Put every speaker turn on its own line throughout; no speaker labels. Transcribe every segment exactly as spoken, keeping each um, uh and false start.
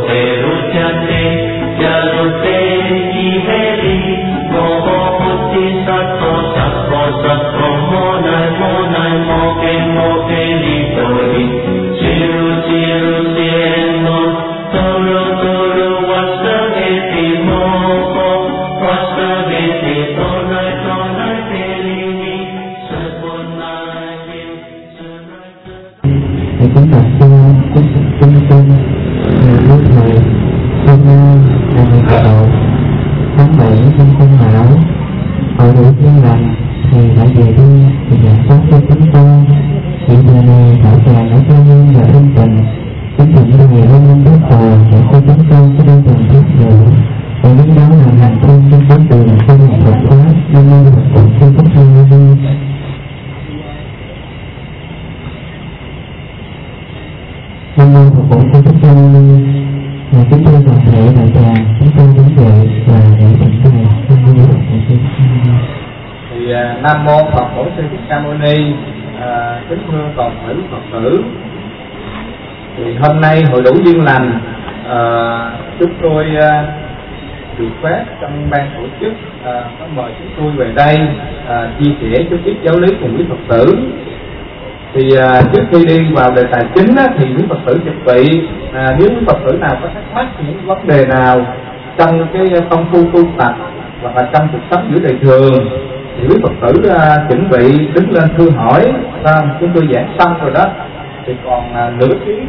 Nam mô Phật Bổn Sư Thích Ca Mâu Ni. À, kính thưa toàn thể Phật tử, thì hôm nay hội đủ duyên lành, à, chúng tôi à, được phép trong ban tổ chức à, có mời chúng tôi về đây à, chia sẻ chút ít giáo lý cùng quý Phật tử. Thì à, trước khi đi vào đề tài chính á, thì quý Phật tử chuẩn bị à, nếu quý Phật tử nào có thắc mắc những vấn đề nào trong cái công phu tu tập hoặc là trong cuộc sống giữa đời thường, thì quý Phật tử uh, chuẩn bị đứng lên thưa hỏi. À, chúng tôi giảng xong rồi đó, thì còn uh, nửa tiếng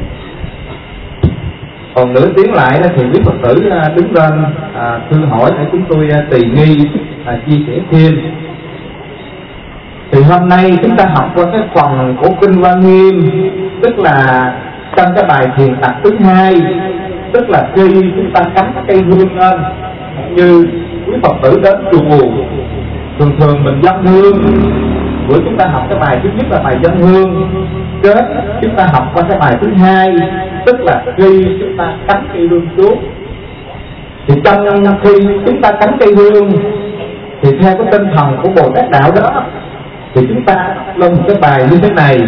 còn nửa tiếng lại đó, thì quý Phật tử uh, đứng lên uh, thưa hỏi để chúng tôi uh, tùy nghi uh, chia sẻ thêm. Thì hôm nay chúng ta học qua cái phần của Kinh Hoa Nghiêm, tức là trong cái bài thiền tập thứ hai, tức là khi chúng ta cắm cái cây hương lên, như quý Phật tử đến chùa thường thường mình dâng hương. Bữa chúng ta học cái bài thứ nhất là bài dâng hương, kết chúng ta học qua cái bài thứ hai, tức là khi chúng ta cắm cây hương xuống. Thì trong khi chúng ta cắm cây hương, thì theo cái tinh thần của Bồ Tát Đạo đó, thì chúng ta lên một cái bài như thế này: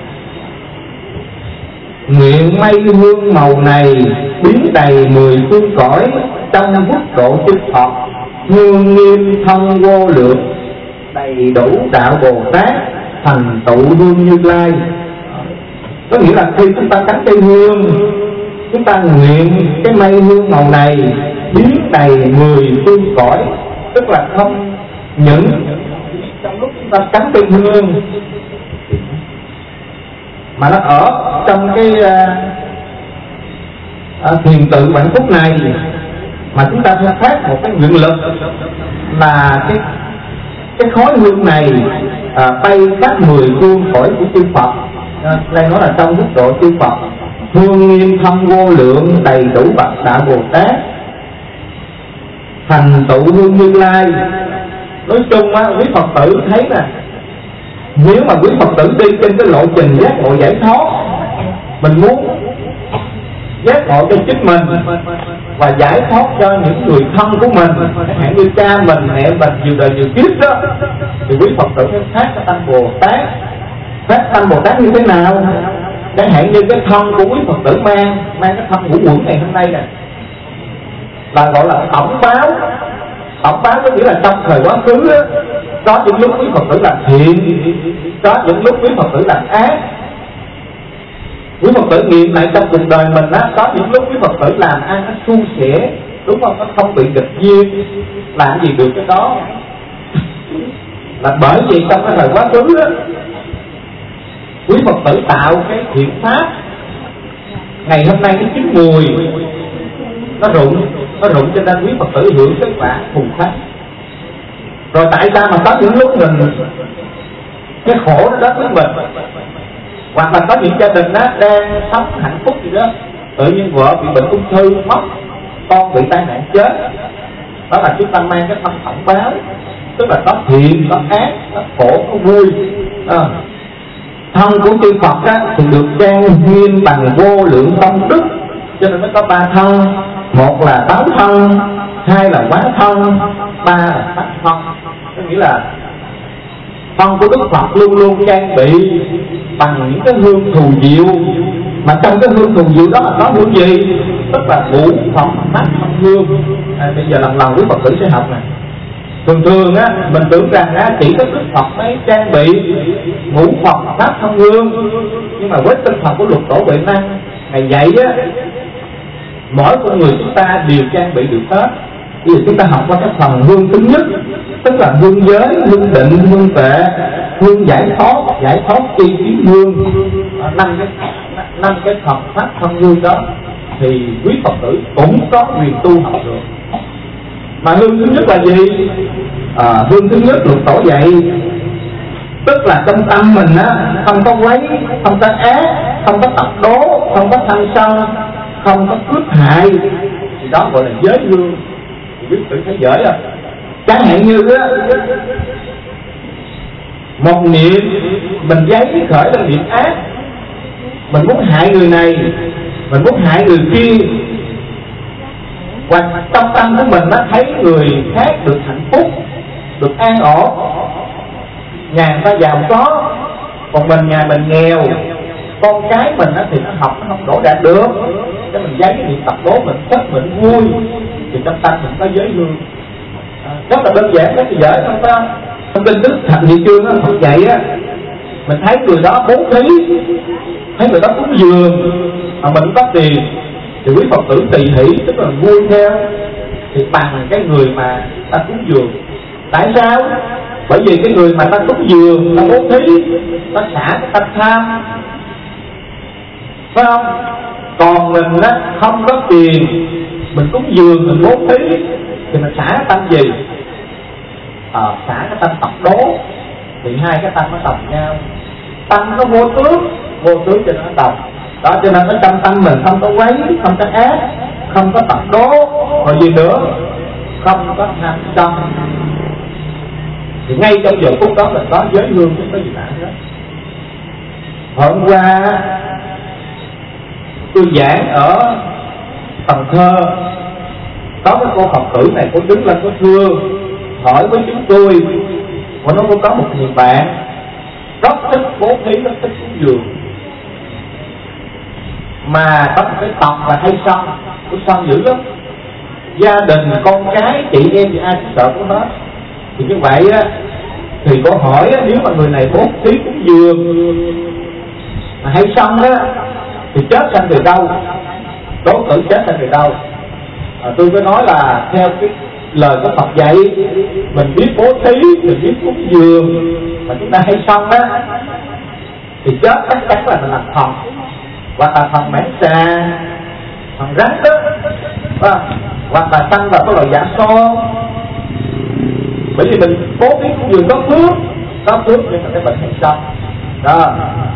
nguyện mây hương màu này biến đầy mười phương cõi, trong quốc độ chư Phật hương nghiêm thông vô lượng, đầy đủ đạo Bồ Tát thành tựu hương Như Lai. Có nghĩa là khi chúng ta cắm cây hương, chúng ta nguyện cái mây hương màu này biến đầy mười phương cõi, tức là không những trong lúc chúng ta cắm cây hương mà nó ở trong cái uh, thiền tự bản phúc này, mà chúng ta phải phát một cái nguyện lực là cái cái khói hương này à, bay khắp mười phương cõi của chư Phật. À, đây nói là trong quốc độ chư Phật hương nghiêm thông vô lượng, đầy đủ bậc đạo Bồ Tát thành tựu hương Như Lai. Nói chung á, quý Phật tử thấy nè, nếu mà quý Phật tử đi trên cái lộ trình giác ngộ giải thoát, mình muốn giác ngộ cho chính mình và giải thoát cho những người thân của mình, chẳng hạn như cha mình, mẹ mình nhiều đời nhiều kiếp đó, thì quý Phật tử phải phát cái tâm Bồ Tát. Phát tâm Bồ Tát như thế nào? Chẳng hạn như cái thân của quý Phật tử mang mang cái thân ngũ uẩn ngày hôm nay nè, là gọi là tổng báo. Tổng báo có nghĩa là trong thời quá khứ đó, có những lúc quý Phật tử làm thiện, có những lúc quý Phật tử làm ác. Quý Phật tử nghiệm lại trong cuộc đời mình á, có những lúc quý Phật tử làm ăn nó suôn sẻ, đúng không? Nó không bị nghịch duyên, làm gì được cái đó. Là bởi vì trong cái thời quá khứ á, quý Phật tử tạo cái thiện pháp, ngày hôm nay nó chín mùi, nó rụng, nó rụng cho nên quý Phật tử hưởng kết quả phùng khắc. Rồi tại sao mà có những lúc mình cái khổ nó đến với mình, hoặc là có những gia đình đó đang sống hạnh phúc gì đó, tự nhiên vợ bị bệnh ung thư mất, con bị tai nạn chết, đó là chúng ta mang cái thân phận báo, tức là có thiện, có ác, có khổ, có vui. À, thân của chư Phật á, thì được trang nghiêm bằng vô lượng công đức, cho nên nó có ba thân: một là báo thân, hai là quá thân, ba là pháp thân. Có nghĩa là thân của Đức Phật luôn luôn trang bị bằng những cái hương thù diệu, mà trong cái hương thù diệu đó là có hương gì? tức là ngũ Phật thắp thăm hương. À, bây giờ lần lần quý Phật tử sẽ học này. Thường thường á mình tưởng rằng á chỉ có Đức Phật mới trang bị ngũ Phật thắp thăm hương, nhưng mà với tinh thần của luật tổ Huệ Năng Ngài dạy á, mỗi con người chúng ta đều trang bị được hết. Bây giờ chúng ta học qua cái phần hương thứ nhất, tức là hương giới, hương định, hương tuệ, hương giải thoát, giải thoát chi kiến hương. Năm cái năm cái Phật pháp thân hương đó thì quý Phật tử cũng có quyền tu học được. Mà hương thứ nhất là gì? À, hương thứ nhất luật tổ dạy, tức là trong tâm mình á không có quấy, không có ác, không có tập đố, không có tham sân, không có cướp hại, thì đó gọi là giới hương. Quý tử thấy dễ à. Chẳng hạn như á, một niệm mình giấy khởi lên niệm ác, mình muốn hại người này, mình muốn hại người kia, hoặc trong tâm của mình nó thấy người khác được hạnh phúc, được an ổn, nhà người ta giàu có, còn mình nhà mình nghèo, con cái mình thì nó học nó không đổ đạt được, cái mình giấy niệm tập đố mình thích mình vui, thì trong tâm mình có giới hương. À, rất là đơn giản, rất là dễ không phải không? Trong kinh Đức Thập Nhị Chương á, Phật dạy á, mình thấy người đó bố thí, thấy người đó cúng dường, mà mình có tiền, thì quý Phật tử tỳ hỷ, tức là vui theo, thì bằng cái người mà ta cúng dường. Tại sao? Bởi vì cái người mà ta cúng dường, ta bố thí, ta xả cái tâm tham, phải không? Còn mình á không có tiền, mình cúng dường, mình bố thí, thì mình xả cái tâm gì? À, xả cái tâm tập đố, thì hai cái tâm nó đồng nhau. Tâm nó vô tướng, vô tướng cho nó đồng. Đó, cho nên ở trong tâm mình không có quấy, không có ác, không có tập đố, rồi gì nữa, không có tham sân. Thì ngay trong giờ phút đó mình có giới hương, không có gì lạ hết. Hôm qua tôi giảng ở Cần Thơ, có cái cô Phật tử này, cô đứng lên cô thưa hỏi với chúng tôi, cô nói cô có một người bạn rất thích bố thí, rất thích cúng dường, mà có một cái tật là hay sân, cô sân dữ lắm, gia đình con cái chị em thì ai cũng sợ cô hết. Thì như vậy á, thì cô hỏi á, nếu mà người này bố thí cúng dường mà hay sân á, thì chết sanh về đâu, đố tử chết sanh về đâu? À, tôi có nói là theo cái lời của Phật dạy, mình biết bố thí, mình biết cúng dường, mà chúng ta hay sân á, thì chết chắc chắn là mình làm thần, hoặc là thần mãn xà, thần rắn đó, à, hoặc là sanh vào cái loài giả son. Bởi vì mình bố thí cúng dường có phước, có phước nhưng mà cái bệnh hay sân đó.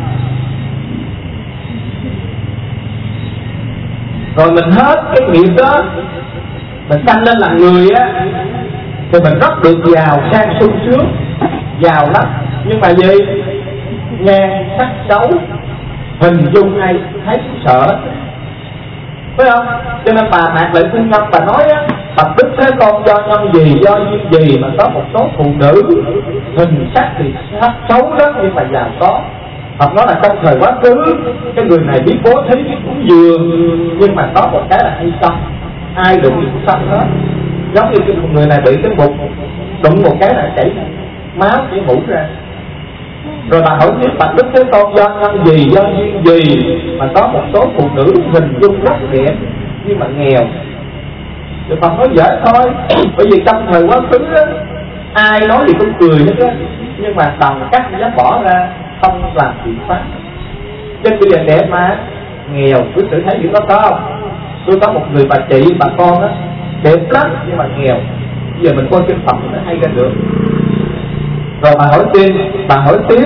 Rồi mình hết cái nghiệp đó, mình sanh lên làm người á, thì mình rất được giàu sang sung sướng, giàu lắm. Nhưng mà gì? Nhan sắc xấu, hình dung ai thấy cũng sợ, phải không? Cho nên bà Mạc Lệ Phu Nhân bà nói á, Bạch Đức Thế Tôn do nhân gì, do duyên gì mà có một số phụ nữ hình sắc thì sắc xấu lắm nhưng mà giàu có. Phật nói là trong thời quá khứ, cái người này biết bố thí, biết cúng dường, nhưng mà có một cái là hay sân, ai đụng gì cũng sân hết. Giống như cái người này bị cái bụng, đụng một cái là chảy máu, chảy mũi ra. Rồi bà hỏi tiếp, Bạch Đức Thế Tôn do nhân gì, do duyên gì mà có một số phụ nữ hình dung rất đẹp nhưng mà nghèo? Thì Phật nói dễ thôi, bởi vì trong thời quá khứ á, ai nói gì cũng cười hết á, nhưng mà bằng cách dám bỏ ra, không làm chuyện pháp. Trên bây giờ đẹp mà nghèo, quý tử thấy chuyện đó có không? Tôi có một người bà chị, bà con á, đẹp lắm nhưng mà nghèo. Bây giờ mình coi trên Phật nó hay ra được. Rồi bà hỏi tiếp, bà hỏi tiếp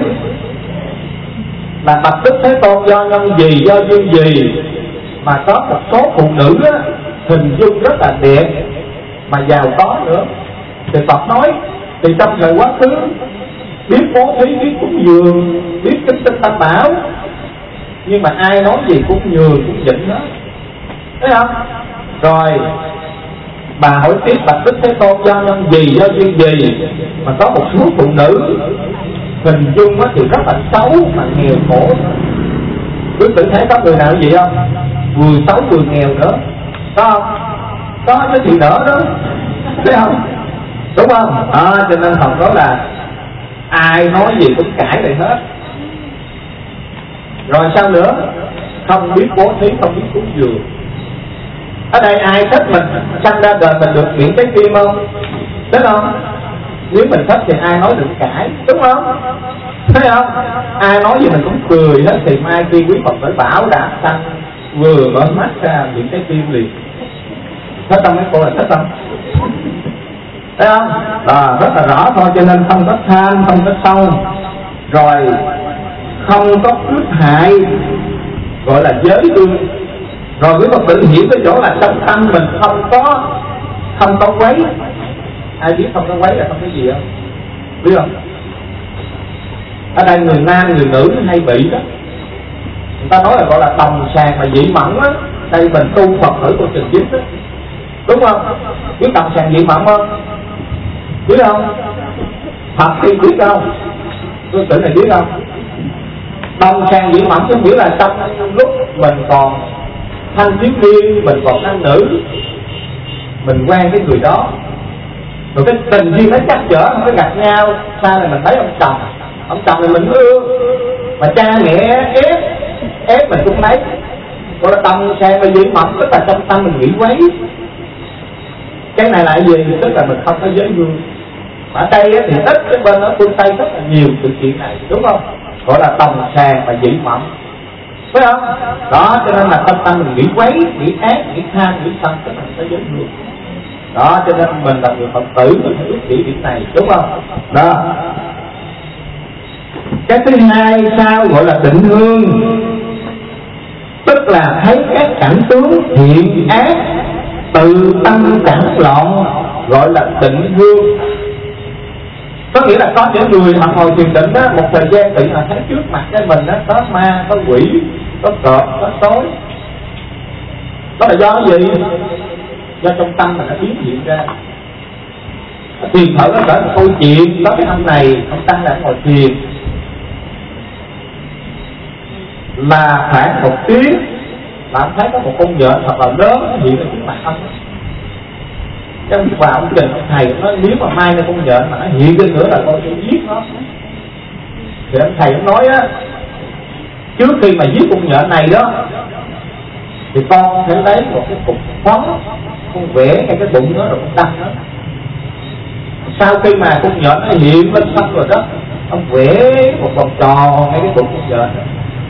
là Bạch Đức Thế Tôn do nhân gì, do duyên gì mà có một số phụ nữ á, hình dung rất là đẹp mà giàu có nữa? Thì Phật nói, thì trong thời quá khứ biết bố thí, biết cúng dường, biết kính tinh tam bảo, nhưng mà ai nói gì cũng nhường, cũng nhịn hết, thấy không? Rồi bà hỏi tiếp, Bạch Đức Thế Tôn do nhân gì, do duyên gì mà có một số phụ nữ hình dung thì rất là xấu mà nghèo khổ? Quý tử thấy có người nào vậy không? Vừa xấu vừa nghèo nữa. có không? Có chứ thì đỡ đó, thấy không? Đúng không? À, cho nên Phật nói là ai nói gì cũng cãi lại hết. Rồi sao nữa? Không biết bố thí, không biết cúng dường. Ở đây ai thích mình sanh ra đời mình được miễn trái tim không? Đúng không? Nếu mình thích thì ai nói đừng cãi, đúng không? Thấy không? Ai nói gì mình cũng cười hết. Thì mai khi quý Phật tử bảo đã sanh vừa mở mắt ra miễn trái tim liền. Thích không mấy cô là thích không? Thấy không? À, rất là rõ thôi. Cho nên không có tham, không có sân, rồi không có cướp hại, gọi là giới ương. Rồi quý Phật tử hiểu cái chỗ là trong tâm mình không có không có quấy. Ai biết không có quấy là không có gì không? Biết không? Ở đây người nam người nữ hay bị đó. Người ta nói là gọi là đồng sàng mà dị mẫn á. Đây mình tu Phật tử của Trình Viết đó, đúng không? Biết đồng sàng dị mẫn không? Biết không? Thật thì biết không? Tôi tử này biết không? Đồng sàng dị mẫn có nghĩa là trong lúc mình còn thanh thiếu niên, mình còn nam nữ, mình quen cái người đó, rồi cái tình duyên nó chắc chở, nó gặp nhau. Sau này mình thấy ông chồng, ông chồng này mình ưa, mà cha mẹ ép ép mình cũng lấy. Gọi là đồng sàng mà dị mẫn, tức là trong tâm mình nghĩ quấy. Cái này là gì? Tức là mình không có giới vương. Mà ở đây thì ít, cái bên ở phương Tây rất là nhiều sự kiện này, đúng không? Gọi là đồng sàng và dị mẫn, phải không? Đó, cho nên là tâm tâm mình nghĩ quấy, nghĩ ác, nghĩ tham, nghĩ sân, tức là mình có giới vương. Đó, cho nên mình là người Phật tử mình phải biết kỹ điểm này, đúng không? Đó. Cái thứ hai sao gọi là định hương, tức là thấy các cảnh tướng thiện ác từ tâm đẳng loạn, gọi là định hương. Có nghĩa là có những người mà ngồi thiền định á, một thời gian tự mà thấy trước mặt cái mình á, có ma, có quỷ, có cọp, có tối. Đó là do cái gì? Do trong tâm mình nó biến hiện ra. Thiền thở nó trở một câu chuyện. Có cái ông này, ông Tăng là ngồi thiền là khoảng một tiếng là ông thấy có một con nhện thật là lớn hiện ở trước mặt ông. Cái ông vào ông trình ông thầy nói nếu mà mai này con nhện mà nó hiện lên nữa là con sẽ giết nó. Thì ông thầy ông nói á, trước khi mà giết con nhện này đó thì con phải lấy một cái cục phấn, con vẽ ngay cái bụng nó rồi con đâm nó. Sau khi mà con nhện nó hiện lên xong rồi đó, ông vẽ một vòng tròn ngay cái bụng con nhện đó.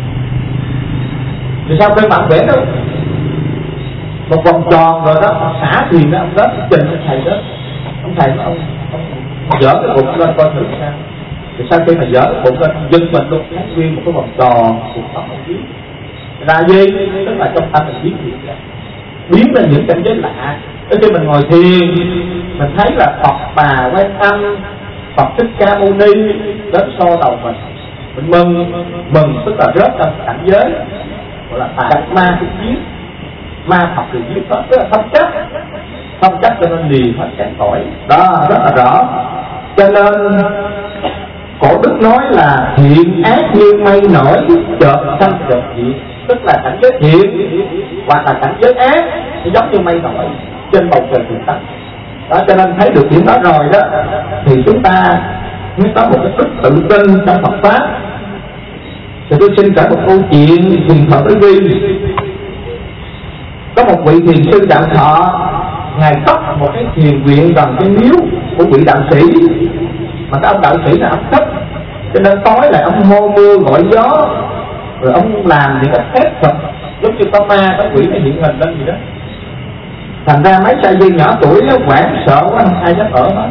Thì sau khi mà ông vẽ đó một vòng tròn rồi đó, ông xả thuyền đó, ông đến trình ông thầy đó, ông thầy nó ông, ông dỡ cái bụng lên coi thử sao. Thì sau khi mà dỡ cái bụng lên, dưng mình luôn thấy nguyên một cái vòng tròn cuộc sống ông biết là gì? Tức là trong tâm mình biến hiện ra, biến lên những cảnh giới lạ. Khi mình ngồi thiền, mình thấy là Phật Bà Quan Âm, Phật Thích Ca Mâu Ni đến so đầu mình, mình mừng, mừng tức là rớt trong cảnh giới gọi là tà ma cũng giết, ma Phật thì giết đó, tức là không chấp, không chấp cho nên liền hết các tội. Đó rất là rõ. Cho nên cổ đức nói là thiện ác như mây nổi, chợt sanh chợt diệt. Tức là cảnh giới thiện hoặc là cảnh giới ác thì giống như mây nổi trên bầu trời thiện tánh. Đó, cho nên thấy được điểm đó rồi đó thì chúng ta mới có một cái sức tự tin trong Phật pháp. Thì tôi xin kể một câu chuyện thiền thọ tử vi. Có một vị thiền sư Đạo Thọ, ngài cất một cái thiền viện gần cái miếu của vị đạo sĩ, mà cái ông đạo sĩ là ông thích, cho nên tối lại ông hô mưa gọi gió, rồi ông làm những cái phép thuật giống như có ma có quỷ nó hiện hình lên gì đó. Thành ra mấy sa di nhỏ tuổi nó hoảng sợ quá, không ai dám ở hết.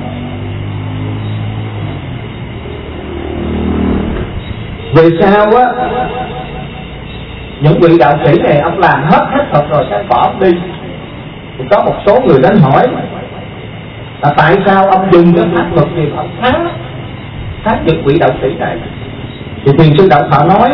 Về sau á, những vị đạo sĩ này ông làm hết hết thuật rồi sẽ bỏ ông đi. Thì có một số người đến hỏi là tại sao ông dùng cái pháp luật gì mà ông thắng thắng những vị đạo sĩ này. Thì thiền sư Đạo Thọ nói,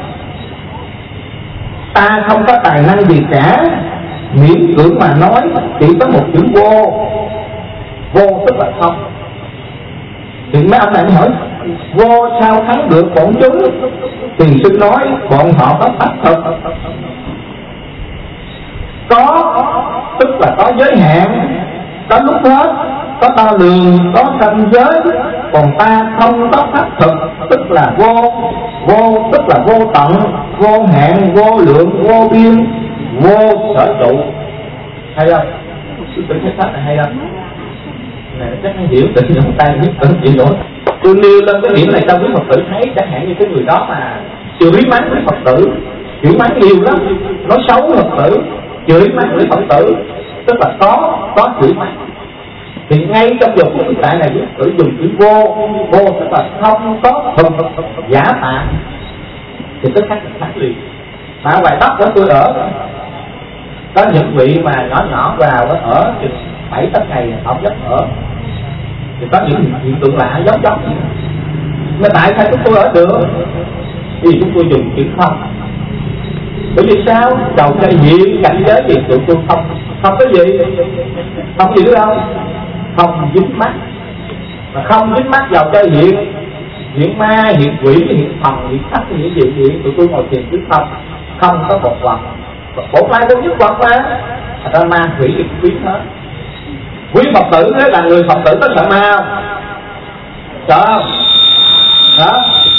ta không có tài năng gì cả, miễn cưỡng mà nói chỉ có một chữ vô. Vô tức là không. Thì mấy ông này hỏi, vô sao thắng được bọn chúng? Thiền sư nói, bọn họ có pháp thuật. Có tức là có giới hạn, có lúc hết, có đo lường, có ranh giới. Còn ta không có pháp thực, tức là vô, vô tức là vô tận, vô hạn, vô lượng, vô biên, vô sở trụ. Hay không? Sư tử cái sách này hay không? Này chắc nó hiểu tự nhiên ta biết tự chịu nổi. Tôi nêu lên cái điểm này cho quý Phật tử thấy, chẳng hạn như cái người đó mà chửi mắng quý Phật tử, chửi mắng nhiều lắm, nói xấu Phật tử, chửi mắng quý Phật tử, tức là có có chửi mắng. Thì ngay trong giờ phút hiện tại này quý Phật tử dùng chữ vô, vô tức là không có thực giả tạm, thì tức khắc khắc liền. Mà ở ngoài Bắc đó tôi ở, có những vị mà nhỏ nhỏ vào đó ở chừng bảy tám ngày không dám ở, thì có những hiện tượng lạ giống giống gì. Mà tại sao chúng tôi ở được? Vì chúng tôi dùng chữ không. Bởi vì sao? Đầu cây hiện cảnh giới gì tụi tôi không, không cái gì, không gì nữa đâu, không dính mắt. Mà không dính mắt vào cây hiện, hiện ma, hiện quỷ, hiện thần, hiện sắc, hiện gì hiện tụi tôi ngồi thiền chữ không, không có một vật. Bộ mai vô nhất vật mà, thật ra ma quỷ thì biến hết. Quý Phật tử thế là người Phật tử có sợ ma không? Sợ không? Đó.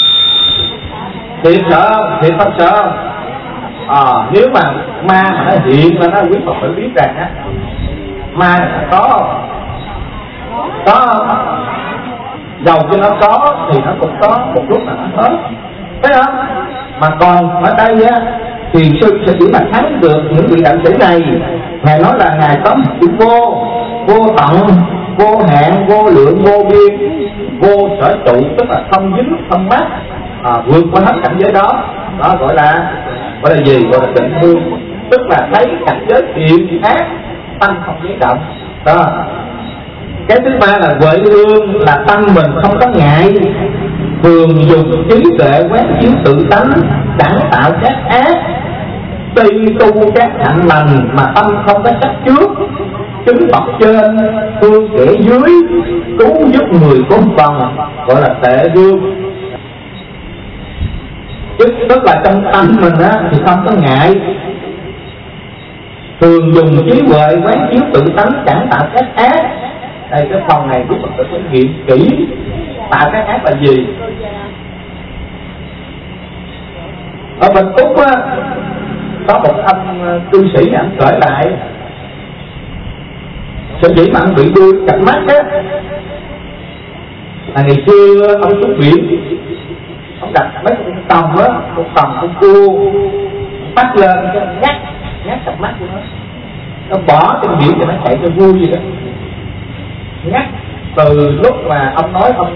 Thiệt sợ không? Thiệt không sợ không? À, nếu mà ma mà nó hiện là nó quý Phật tử biết rằng á, ma là có không? Có không? Dầu cho nó có thì nó cũng có một lúc là nó hết, thấy không? Mà còn ở đây á thì sư sẽ chỉ mà thắng được những vị đạo sĩ này. Ngài nói là ngài có chữ vô, vô tận, vô hạn, vô lượng, vô biên, vô sở trụ, tức là không dính, không mắc, à, vượt qua hết cảnh giới đó. Đó gọi là gọi là gì? Gọi là tịnh hương, tức là thấy cảnh giới thiện ác, tâm không giấy động. Đó. Cái thứ ba là huệ hương, là tâm mình không có ngại, thường dùng trí tuệ quán chiếu tự tánh, chẳng tạo các ác, tuy tu các hạnh lành mà tâm không có chấp trước, chứng bậc trên, thương kẻ dưới, cứu giúp người có phần, gọi là tệ gương. Tức là trong tâm mình á thì không có ngại, thường dùng trí huệ quán chiếu tự tánh, chẳng tạo các ác. Đây cái phần này của Phật tử phải nghiệm kỹ tạo các ác là gì. Ở Bình Phúc á có một anh cư sĩ anh kể lại, sở dĩ mà anh bị đuôi cặp mắt á là ngày xưa ông xuống biển, ông đặt mấy con tòng á, con tòng con cua bắt lên cái nhát nhát cặp mắt của nó, nó bỏ trên biển cho nó chạy cho vui vậy đó. Nhắc từ lúc mà ông nói ông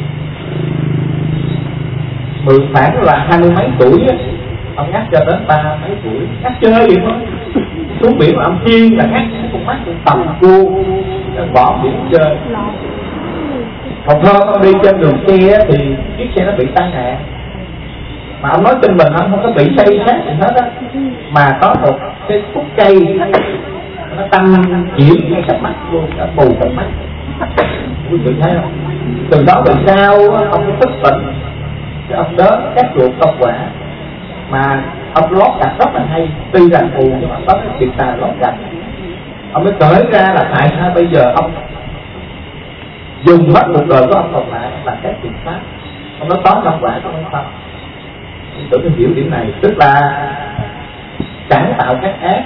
mười khoảng là hai mươi mấy tuổi á, ông nhắc cho đến ba mấy tuổi, nhắc chơi vậy thôi. Xuống biển mà ông chiên là nhắc con mắt con tầm cua, bỏ biển chơi. Còn hơn ông đi trên đường xe thì chiếc xe nó bị tai nạn, mà ông nói trên mình ông không có bị xây sát gì hết á, mà có một cái khúc cây nó tăng chuyển ngay cặp mắt luôn, cả bù cặp mắt. Quý vị thấy không? Từ đó về sau ông mới thức tỉnh, cái ông đến các ruột công quả mà ông lót gạch rất là hay, tuy rằng phù nhưng mà có cái chuyện tài lót gạch. Ông mới kể ra là tại sao bây giờ ông dùng hết một đời của ông còn lại là các biện pháp. Ông nói toán công quả không không. Tôi phải hiểu điểm này, tức là chẳng tạo các ác.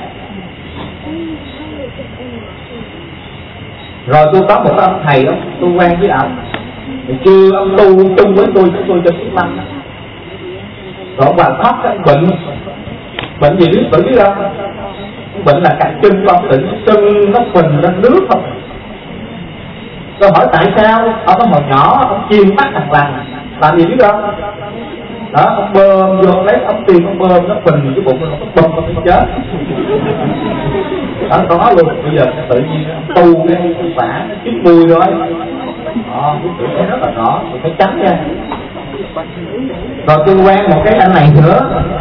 Rồi tôi có một ông thầy đó, tôi quen với ông, chưa ông tu chung với tôi, chúng tôi cho chiếc lăng. Rồi ông vào khóc cái bệnh, bệnh gì biết tự biết không? Bệnh là cạnh chân của ông tự sưng, nó phình ra nước không. Tôi hỏi tại sao? Ông nói hồi nhỏ ông chiên mắt thằng lằn, làm gì biết không? Đó, ông bơm vô lấy ông tiền ông bơm nó phình cái bụng nó bơm nó phải chết. Đó có luôn, bây giờ tự nhiên tu cái quả nó chín mùi rồi. Đó, cái chuyện thấy rất là rõ, thì phải tránh nha. Rồi tôi quen một cái anh này nữa,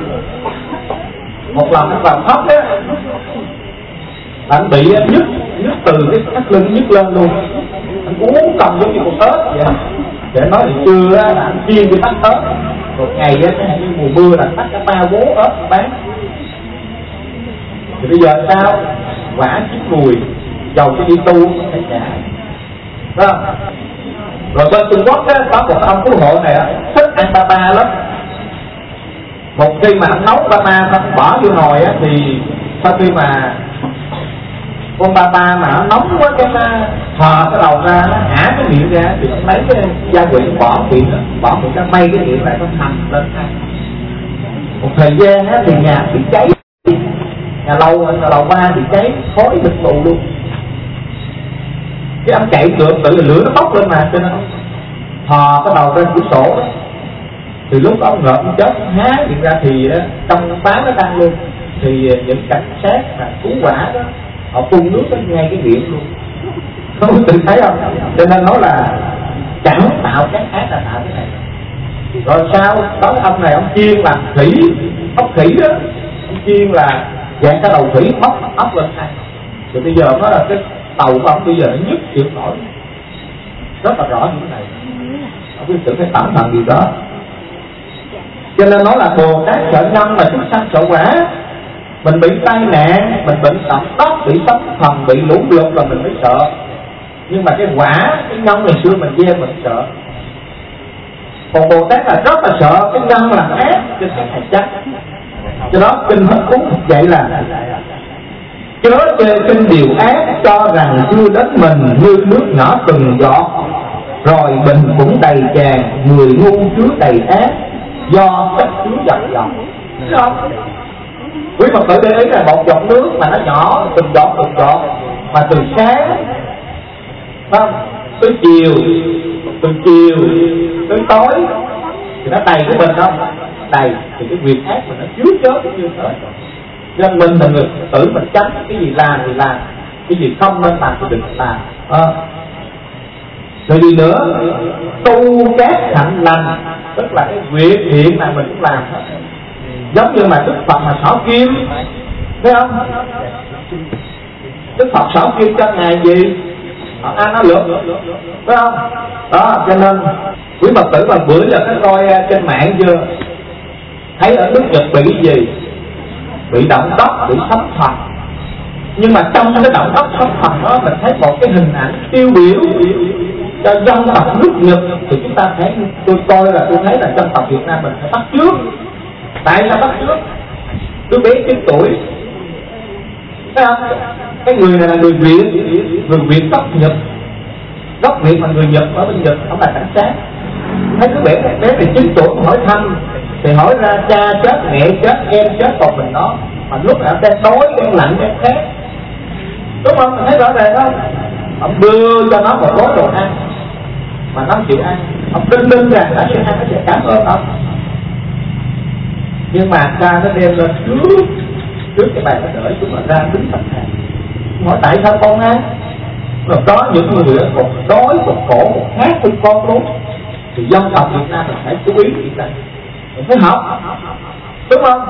một lần anh vào khóc á, anh bị nhức, nhức từ cái thắt lưng nhức lên luôn. Anh uống cầm giống như con ớt vậy. Để nói thì chưa á, là anh chiên cái tắt ớt. Một ngày á, cái như mùa mưa là tắt cả ba bố ớt bán. Thì bây giờ sao? quả chín mùi, giàu cho đi tu phải trả. Đó. Rồi bên Trung Quốc á, có một ông cứu hộ này thích ăn ba ba lắm. Một khi mà ông nấu ba ba nó bỏ vô nồi á, thì sau khi mà con ba ba mà nó nóng quá cái nó thò cái đầu ra, nó hả cái miệng ra, thì ông lấy cái gia vị bỏ miệng đó, bỏ một cái may cái miệng lại nó hầm lên ăn. Một thời gian á, thì nhà bị cháy, nhà lâu nhà lầu ba bị cháy khói bịch tù luôn. Cái ông chạy được tự lửa nó bốc lên mà, cho nên thò cái đầu ra cửa sổ đó. Thì lúc đó ông ngợp ông chết há miệng ra thì đó, trong bán nó tăng luôn. Thì những cảnh sát mà cứu quả đó, họ phun nước đến ngay cái miệng luôn. Không tự thấy không? Cho nên nói là chẳng tạo cái ác là tạo cái này. Rồi sau đó ông này ông chiên làm khỉ, ốc khỉ đó, ông chiên là dạng cái đầu khỉ móc ốc lên ăn. Rồi bây giờ nó là cái tàu của ông bây giờ nó nhức chịu nổi, rất là rõ như thế này. Ông biết tự phải tẩm thần gì đó. Cho nên nói là Bồ Tát sợ nhân mà chúng sanh sợ quả. Mình bị tai nạn, mình bị sập tóc, bị sóng thần, bị lũ lụt là mình mới sợ. Nhưng mà cái quả, cái nhân ngày xưa mình gieo mình sợ. Còn Bồ Tát là rất là sợ cái nhân làm ác trên cái hạt chắc. Cho đó kinh Hết Cuốn dạy là chớ chê kinh điều ác, cho rằng chưa đến mình như nước nhỏ từng giọt, rồi bình cũng đầy tràn, người ngu chứa đầy ác, do cách chứa dòng dòng. Quý Phật tử để ý là một giọt nước mà nó nhỏ từng giọt từng giọt, mà từ sáng không tới chiều, từ chiều tới tối thì nó đầy cái bình không đầy, thì cái việc ác mình nó chứa chớ cũng như thế. Nên mình là người tử mình tránh cái gì làm thì làm, cái gì không nên làm thì đừng làm. À. Rồi gì nữa, tu các hạnh lành, tức là cái việc thiện mà mình cũng làm hết. Giống như mà Đức Phật mà xỏ kim, thấy không? Đức Phật xỏ kim cho ngài gì? Họ ăn nó lượt, thấy không? Đó, cho nên quý Phật tử mà bữa giờ cái coi trên mạng chưa? Thấy ở nước Nhật bị cái gì? Bị động đất, bị sóng thần. Nhưng mà trong cái động đất sóng thần đó mình thấy một cái hình ảnh tiêu biểu cho dân tộc nước Nhật, thì chúng ta thấy, tôi coi là tôi thấy là dân tộc Việt Nam mình phải bắt trước. Tại sao bắt trước? Đứa bé chín tuổi, thấy không? Cái người này là người Việt, người Việt gốc Nhật, gốc Việt mà người Nhật ở bên Nhật, ông là cảnh sát. Thấy đứa bé bé này chín tuổi hỏi thăm, thì hỏi ra cha chết, mẹ chết, em chết, còn mình nó. Mà lúc nào đang đói, đang lạnh, đang khát, đúng không? Mình thấy rõ ràng không? Ông đưa cho nó một gói đồ ăn mà nó chịu ăn, ông tin tin rằng nó sẽ ăn, nó sẽ cảm ơn ông. Nhưng mà cha nó đem lên trước trước cái bàn nó đợi chúng mà ra đứng sẵn sàng. Hỏi tại sao con ăn? Rồi có những người còn đói, còn khổ, còn khát hơn con luôn. Thì dân tộc Việt Nam mình phải chú ý chuyện này, mình phải học, đúng không?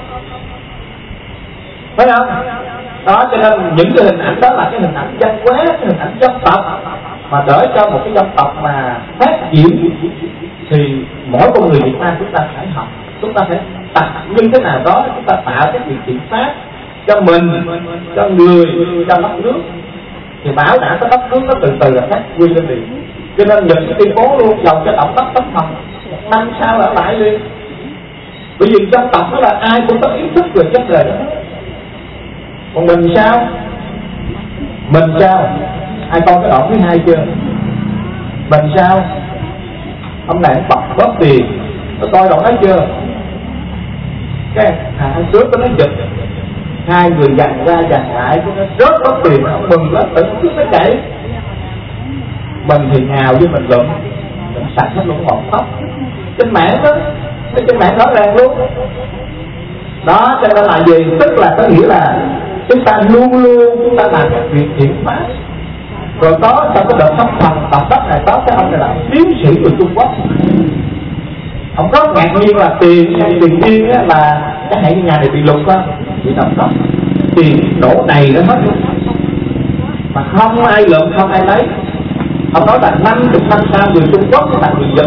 Phải không? Đó, cho nên những cái hình ảnh đó là cái hình ảnh văn hóa, cái hình ảnh dân tộc. Mà đỡ cho một cái dân tộc mà phát triển thì mỗi con người Việt Nam chúng ta phải học, chúng ta phải tập như thế nào đó, chúng ta tạo cái điều kiện pháp cho mình, cho người, cho đất nước, thì bảo đảm cái đất nước nó từ từ là phát huy lên liền. Cho nên những cái tuyên bố luôn dòng cho động đất tấm thần năm sau ở lại liền. Bởi vì dân tộc đó là ai cũng có ý thức về chất đời đó. Còn mình sao? Mình sao? Ai coi cái đoạn thứ hai chưa? Mình sao? Hôm nay bật bớt tiền, có coi đoạn đó chưa? Cái hàng trước có nói giật, hai người dằn ra dằn lại, nó rớt bớt tiền, nó mừng lắm, tự cứ nó chạy. Mình thì nhào với mình lụm, mình sạch hết luôn một tóc. Trên mạng đó, trên mạng rõ ràng luôn. Đó, cho nên là gì? Tức là có nghĩa là chúng ta luôn luôn chúng ta làm các việc thiện pháp. Rồi có trong cái đợt sóng thần tập đất này có cái ông này là tiến sĩ người Trung Quốc, ông rất ngạc nhiên là tiền tiền riêng á, là cái hệ nhà này bị lục á, bị động đất, tiền đổ đầy nó hết luôn mà không ai lượm, không ai lấy. Ông nói là năm chục năm sau người Trung Quốc là người Nhật,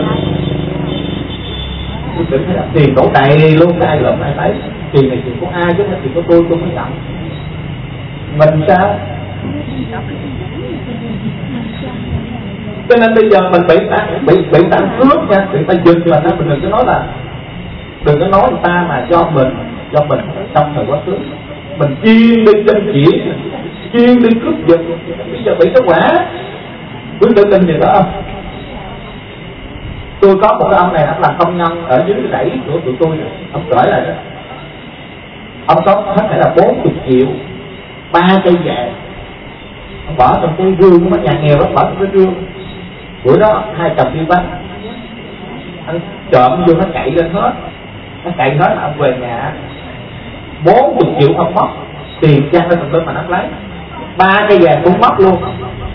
tôi tưởng thấy là tiền đổ đầy luôn, cái ai lượm ai lấy. Tiền này tiền của ai chứ không phải tiền của tôi, tôi mới nhận. mình sao? Cho nên bây giờ mình bị ta bị bị ta cướp nha, bị ta giật mình, mình đừng có nói là đừng có nói người ta mà do mình do mình trong thời quá khứ mình chuyên đi chân chỉ, chuyên đi cướp giật, bây giờ bị cái quả. Quý tự tin gì đó không? Tôi có một cái ông này, ông làm công nhân ở dưới cái rẫy của tụi tôi, ông gửi lại đó, ông có hết thể là bốn mươi triệu ba cây vàng, ông bỏ trong cái gương của nhà nghèo đó, bỏ trong cái gương. Bữa đó hai chồng đi bánh, anh trộm vô nó cậy lên hết, nó cậy hết, ông về nhà bốn mươi triệu không mất, tiền trang lên tầm lên mà nó lấy, ba cây vàng cũng mất luôn.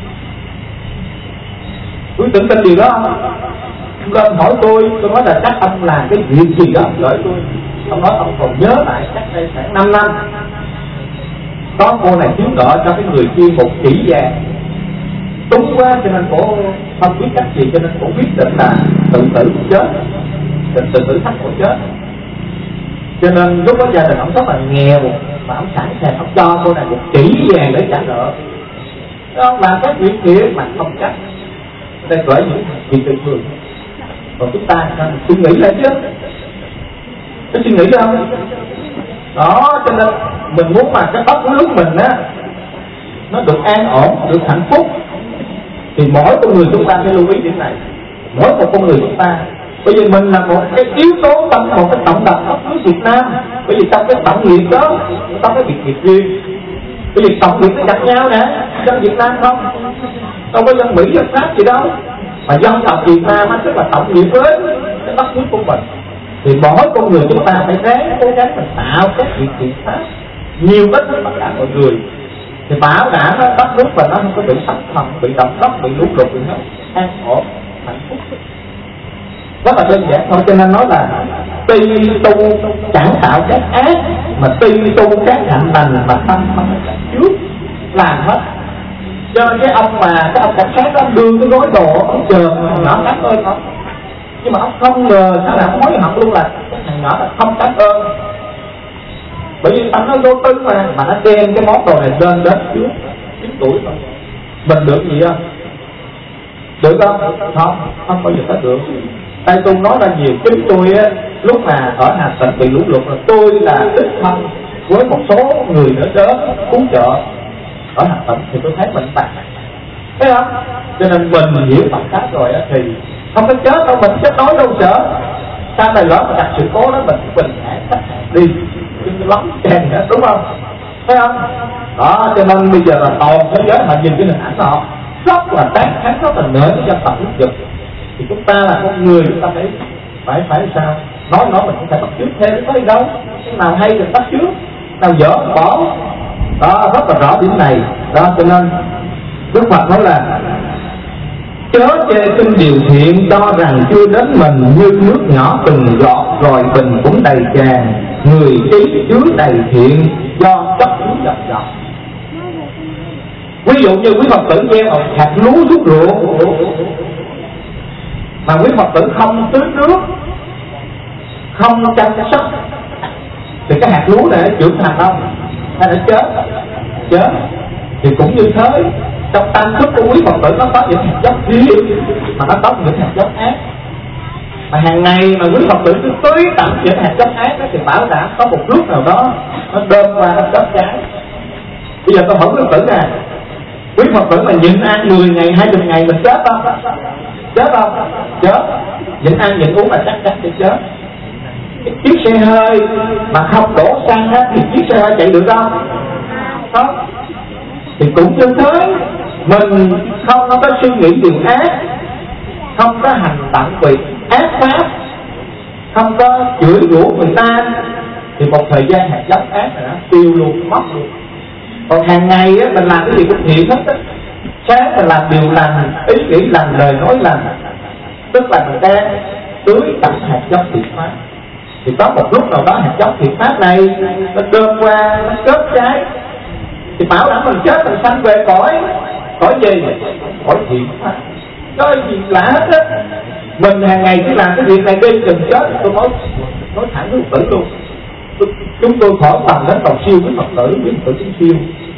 Quý tưởng tin điều đó không? Ông lên hỏi tôi, tôi nói là chắc ông làm cái việc gì đó gửi tôi. Ông nói ông còn nhớ lại chắc đây khoảng năm năm có cô này thiếu nợ cho cái người kia một chỉ vàng, đúng quá cho nên cổ không biết cách gì, cho nên cổ quyết định là tự tử chết, tự tự tử thắt cổ chết. Cho nên lúc đó gia đình ông rất là nghèo mà ông sẵn sàng ông cho cô này một chỉ vàng để trả nợ. Ông làm các việc kia mà không chắc, đây gửi những việc bình thường. Còn chúng ta suy nghĩ lại chứ, có suy nghĩ không? Đó, cho nên mình muốn mà cái đất nước mình á nó được an ổn, được hạnh phúc, thì mỗi con người chúng ta phải lưu ý điểm này. Mỗi một con người chúng ta, bởi vì mình là một cái yếu tố trong một cái tổng đồng đất nước Việt Nam. Bởi vì trong cái tổng nghiệp đó có cái việc nghiệp riêng, bởi vì tổng nghiệp nó gặp nhau nè, dân Việt Nam không, đâu có dân Mỹ dân Pháp gì đâu, mà dân tộc Việt Nam á tức là tổng nghiệp với cái đất nước của mình. Thì mỗi con người chúng ta phải ráng cố gắng mình tạo các việc kiện pháp nhiều ít với tất cả mọi người, thì bảo đảm đất nước mình nó không có bị sóng thần, bị động đất, bị lũ lụt gì hết, an ổn hạnh phúc. Rất là đơn giản thôi. Cho nên nói là tuy tu chẳng tạo các ác, mà tuy tu các hạnh lành mà tâm không có trước làm hết. Cho nên cái ông mà cái ông cảnh sát đó đưa cái gói đồ, ông chờ nhỏ cảm ơn không, nhưng mà ông không ngờ sao là hối hận luôn là cái thằng nhỏ là không cảm ơn, bởi vì tâm nó vô tư mà mà nó đem cái món đồ này lên đến trước chín tuổi thôi. Mình được gì không? Được không? Không, không bao giờ có được. Tại tôi nói ra nhiều, chính tôi á lúc mà ở Hà Tĩnh bị lũ lụt là tôi là đích thân với một số người nữa đến cứu trợ ở Hà Tĩnh, thì tôi thấy mình tàn, thấy không? Cho nên mình hiểu Phật pháp rồi á thì không có chết đâu, mình chết nói đâu sợ. Sau này lỡ mà đặt sự cố đó mình bình thản cách đi, chứ lắm chèn nữa, đúng không? Thấy không? Đó, cho nên bây giờ là toàn thế giới họ nhìn cái hình ảnh họ rất là tán thán, rất là nể cái dân tộc nước Việt. Thì chúng ta là con người, chúng ta phải phải phải sao? Nói nói mình không phải bắt chước thêm, có gì đâu. Cái nào hay thì bắt chước, nào dở thì bỏ. Đó, rất là rõ điểm này. Đó, cho nên Đức Phật nói là chớ chê khinh điều thiện, cho rằng chưa đến mình, như nước nhỏ từng giọt rồi bình cũng đầy tràn. Người trí chứa đầy thiện, do chất chứa dọc dọc. Ví dụ như quý Phật tử gieo một hạt lúa rút ruột, mà quý Phật tử không tưới nước, không chăm sóc, thì cái hạt lúa này trưởng thành không? Hay nó chết? Chết. Thì cũng như thế, trong tâm thức của quý Phật tử nó có những hạt giống thiện, mà nó có những hạt giống ác. Mà hàng ngày mà quý Phật tử cứ tưới tặng những hạt giống ác đó, thì bảo đảm có một lúc nào đó nó đơm qua nó chết trái. Bây giờ tôi hỏi quý Phật tử nè, quý Phật tử mà nhịn ăn mười ngày, hai mươi ngày mình chết không? Chết không? Chết. Nhịn ăn nhịn uống là chắc chắn sẽ chết. Cái chiếc xe hơi mà không đổ xăng á thì chiếc xe hơi chạy được không? Không. Thì cũng như thế, mình không có suy nghĩ điều ác, không có hành động việc ác pháp, không có chửi rủa người ta, thì một thời gian hạt giống ác này nó tiêu luôn, mất luôn. Còn hàng ngày á, mình làm cái gì cũng thiện hết á. Sáng mình làm điều lành, ý nghĩ lành, lời nói lành, tức là mình đang tưới tặng hạt giống thiện pháp. Thì có một lúc nào đó hạt giống thiện pháp này nó đơm qua, nó kết trái, thì bảo đảm mình chết mình sanh về cõi cõi gì? Cõi thiện pháp. Có gì lạ hết á. Mình hàng ngày cứ làm cái việc này đi, chừng chết. Tôi nói nói thẳng với Phật tử luôn, tôi, chúng tôi khỏi tầm đến cầu siêu với Phật tử, với Phật tử siêu.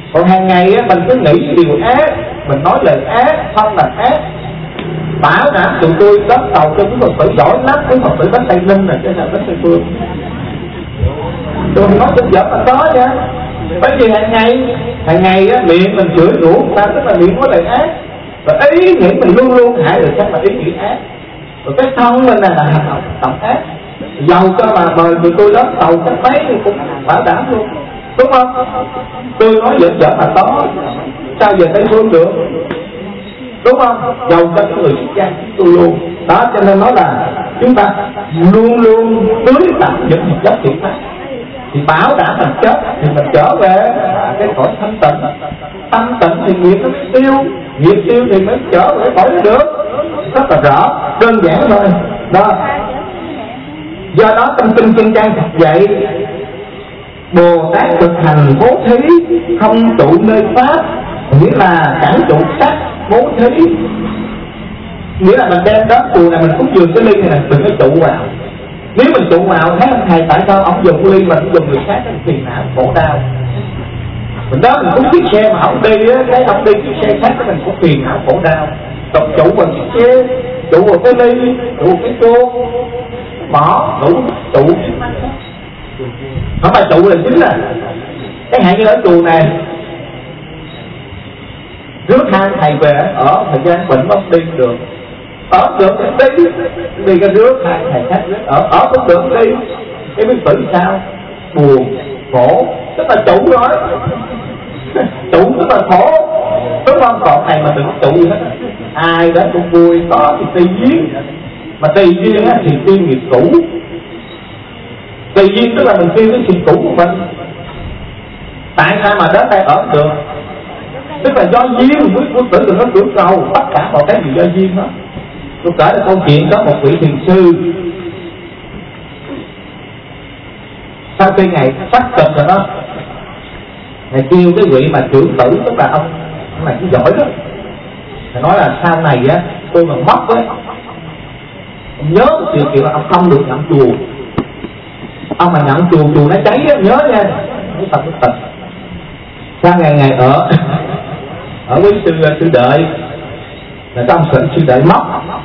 Còn hàng ngày á, mình cứ nghĩ điều ác, mình nói lời ác, không làm ác, bảo đảm tụi tôi đón đầu cho quý Phật tử giỏi lắm, quý Phật tử đến Tây Ninh này chứ là đến Tây Phương. Tôi nói trên giỡn là có nha. Bởi vì hàng ngày, hàng ngày á, miệng mình chửi rủa người ta, tức là miệng nói lời ác, và ý nghĩ mình luôn luôn hại người khác là ý nghĩ ác, rồi cái thân mình là, là hành động động ác. Giàu cho mà mời tụi tôi đến tàu cách mấy thì cũng bảo đảm luôn, đúng không? Tôi nói giỡn giỡn là có, sao về Tây Phương được, đúng không? Giàu cho cái người xuất gia tôi luôn. Đó cho nên nói là chúng ta luôn luôn tưới tặng những một chất thiện pháp, thì bảo đảm mình chết thì mình trở về cái cõi thanh tịnh. Thanh tịnh thì nghiệp nó mới tiêu, nghiệp tiêu thì mới trở về cõi nó được. Rất là rõ, đơn giản thôi. Đó. Do đó trong kinh Kim Cang Phật dạy Bồ Tát thực hành bố thí không trụ nơi pháp, nghĩa là chẳng trụ sắc bố thí, nghĩa là mình đem đó chùa này mình cúng dường cái ly này nè, đừng có trụ vào. Nếu mình trụ vào thấy ông thầy tại sao ông dùng ly mà cũng dùng người khác cái phiền não khổ đau. Mình đó mình cũng chiếc xe mà ông đi á, cái ông đi chiếc xe khác cái mình cũng phiền não khổ đau. Còn trụ vào chiếc xe, trụ vào cái ly, trụ vào cái tô, bỏ đủ trụ. Không phải trụ là chính là cái hạn như ở chùa này, rước hai thầy về ở thời gian bệnh không đi được, ở được thì đi đi cái rước hai thầy khác ở ở cũng được đi, cái biết tự sao buồn khổ, tức là trụ rồi. Trụ tức là khổ, đúng không? Còn này mà đừng trụ gì hết, ai đến cũng vui, có thì tùy duyên, mà tùy duyên á thì tiêu nghiệp cũ. Tùy duyên tức là mình tiêu cái chuyện cũ của mình. Tại sao mà đến đây ở được? Tức là do duyên. Quý Phật tử đừng có tưởng cầu tất cả mọi cái gì do duyên hết. Tôi kể là câu chuyện có một vị thiền sư, sau khi ngày sắp cực rồi đó, Ngài kêu cái vị mà trưởng tử, tức là ông ông này cũng giỏi lắm, Ngài nói là sau này á tôi mà mất á, ông nhớ một điều kiện là ông không được nhận chùa. Ông mà nhận chùa, chùa nó cháy á, nhớ nha. Cái tập cái tịch. Sau ngày ngày ở ở với sư sư đợi, là cái ông sư, sư đợi mất,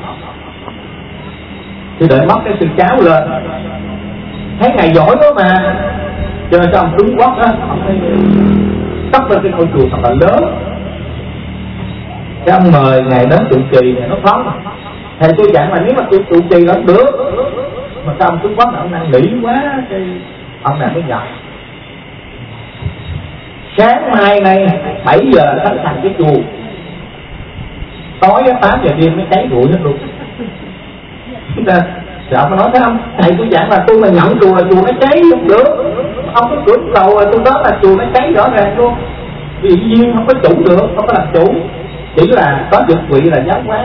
sư đợi mất cái sư cháu lên, thấy ngày giỏi đó mà, cho nên cái ông Trung Quốc á, ông thấy tóc lên cái ngôi chùa thật là lớn. Cái ông mời ngài đến trụ trì, ngài nói phóng thầy tôi dặn là nếu mà tôi trụ trì là không được, mà cái ông Trung Quốc ông năn nỉ quá, cái ông này mới nhận. Sáng mai này bảy giờ thắp thành cái chùa, tối tám giờ đêm mới cháy rụi hết luôn. Thì ông nói thấy không, thầy tôi dặn là tôi mà nhận chùa là chùa nó cháy không được, ông có cửa cầu là tôi đó là chùa nó cháy rõ ràng luôn. Vì duyên không có chủ được, không có làm chủ, chỉ là có được vị là giáo hóa,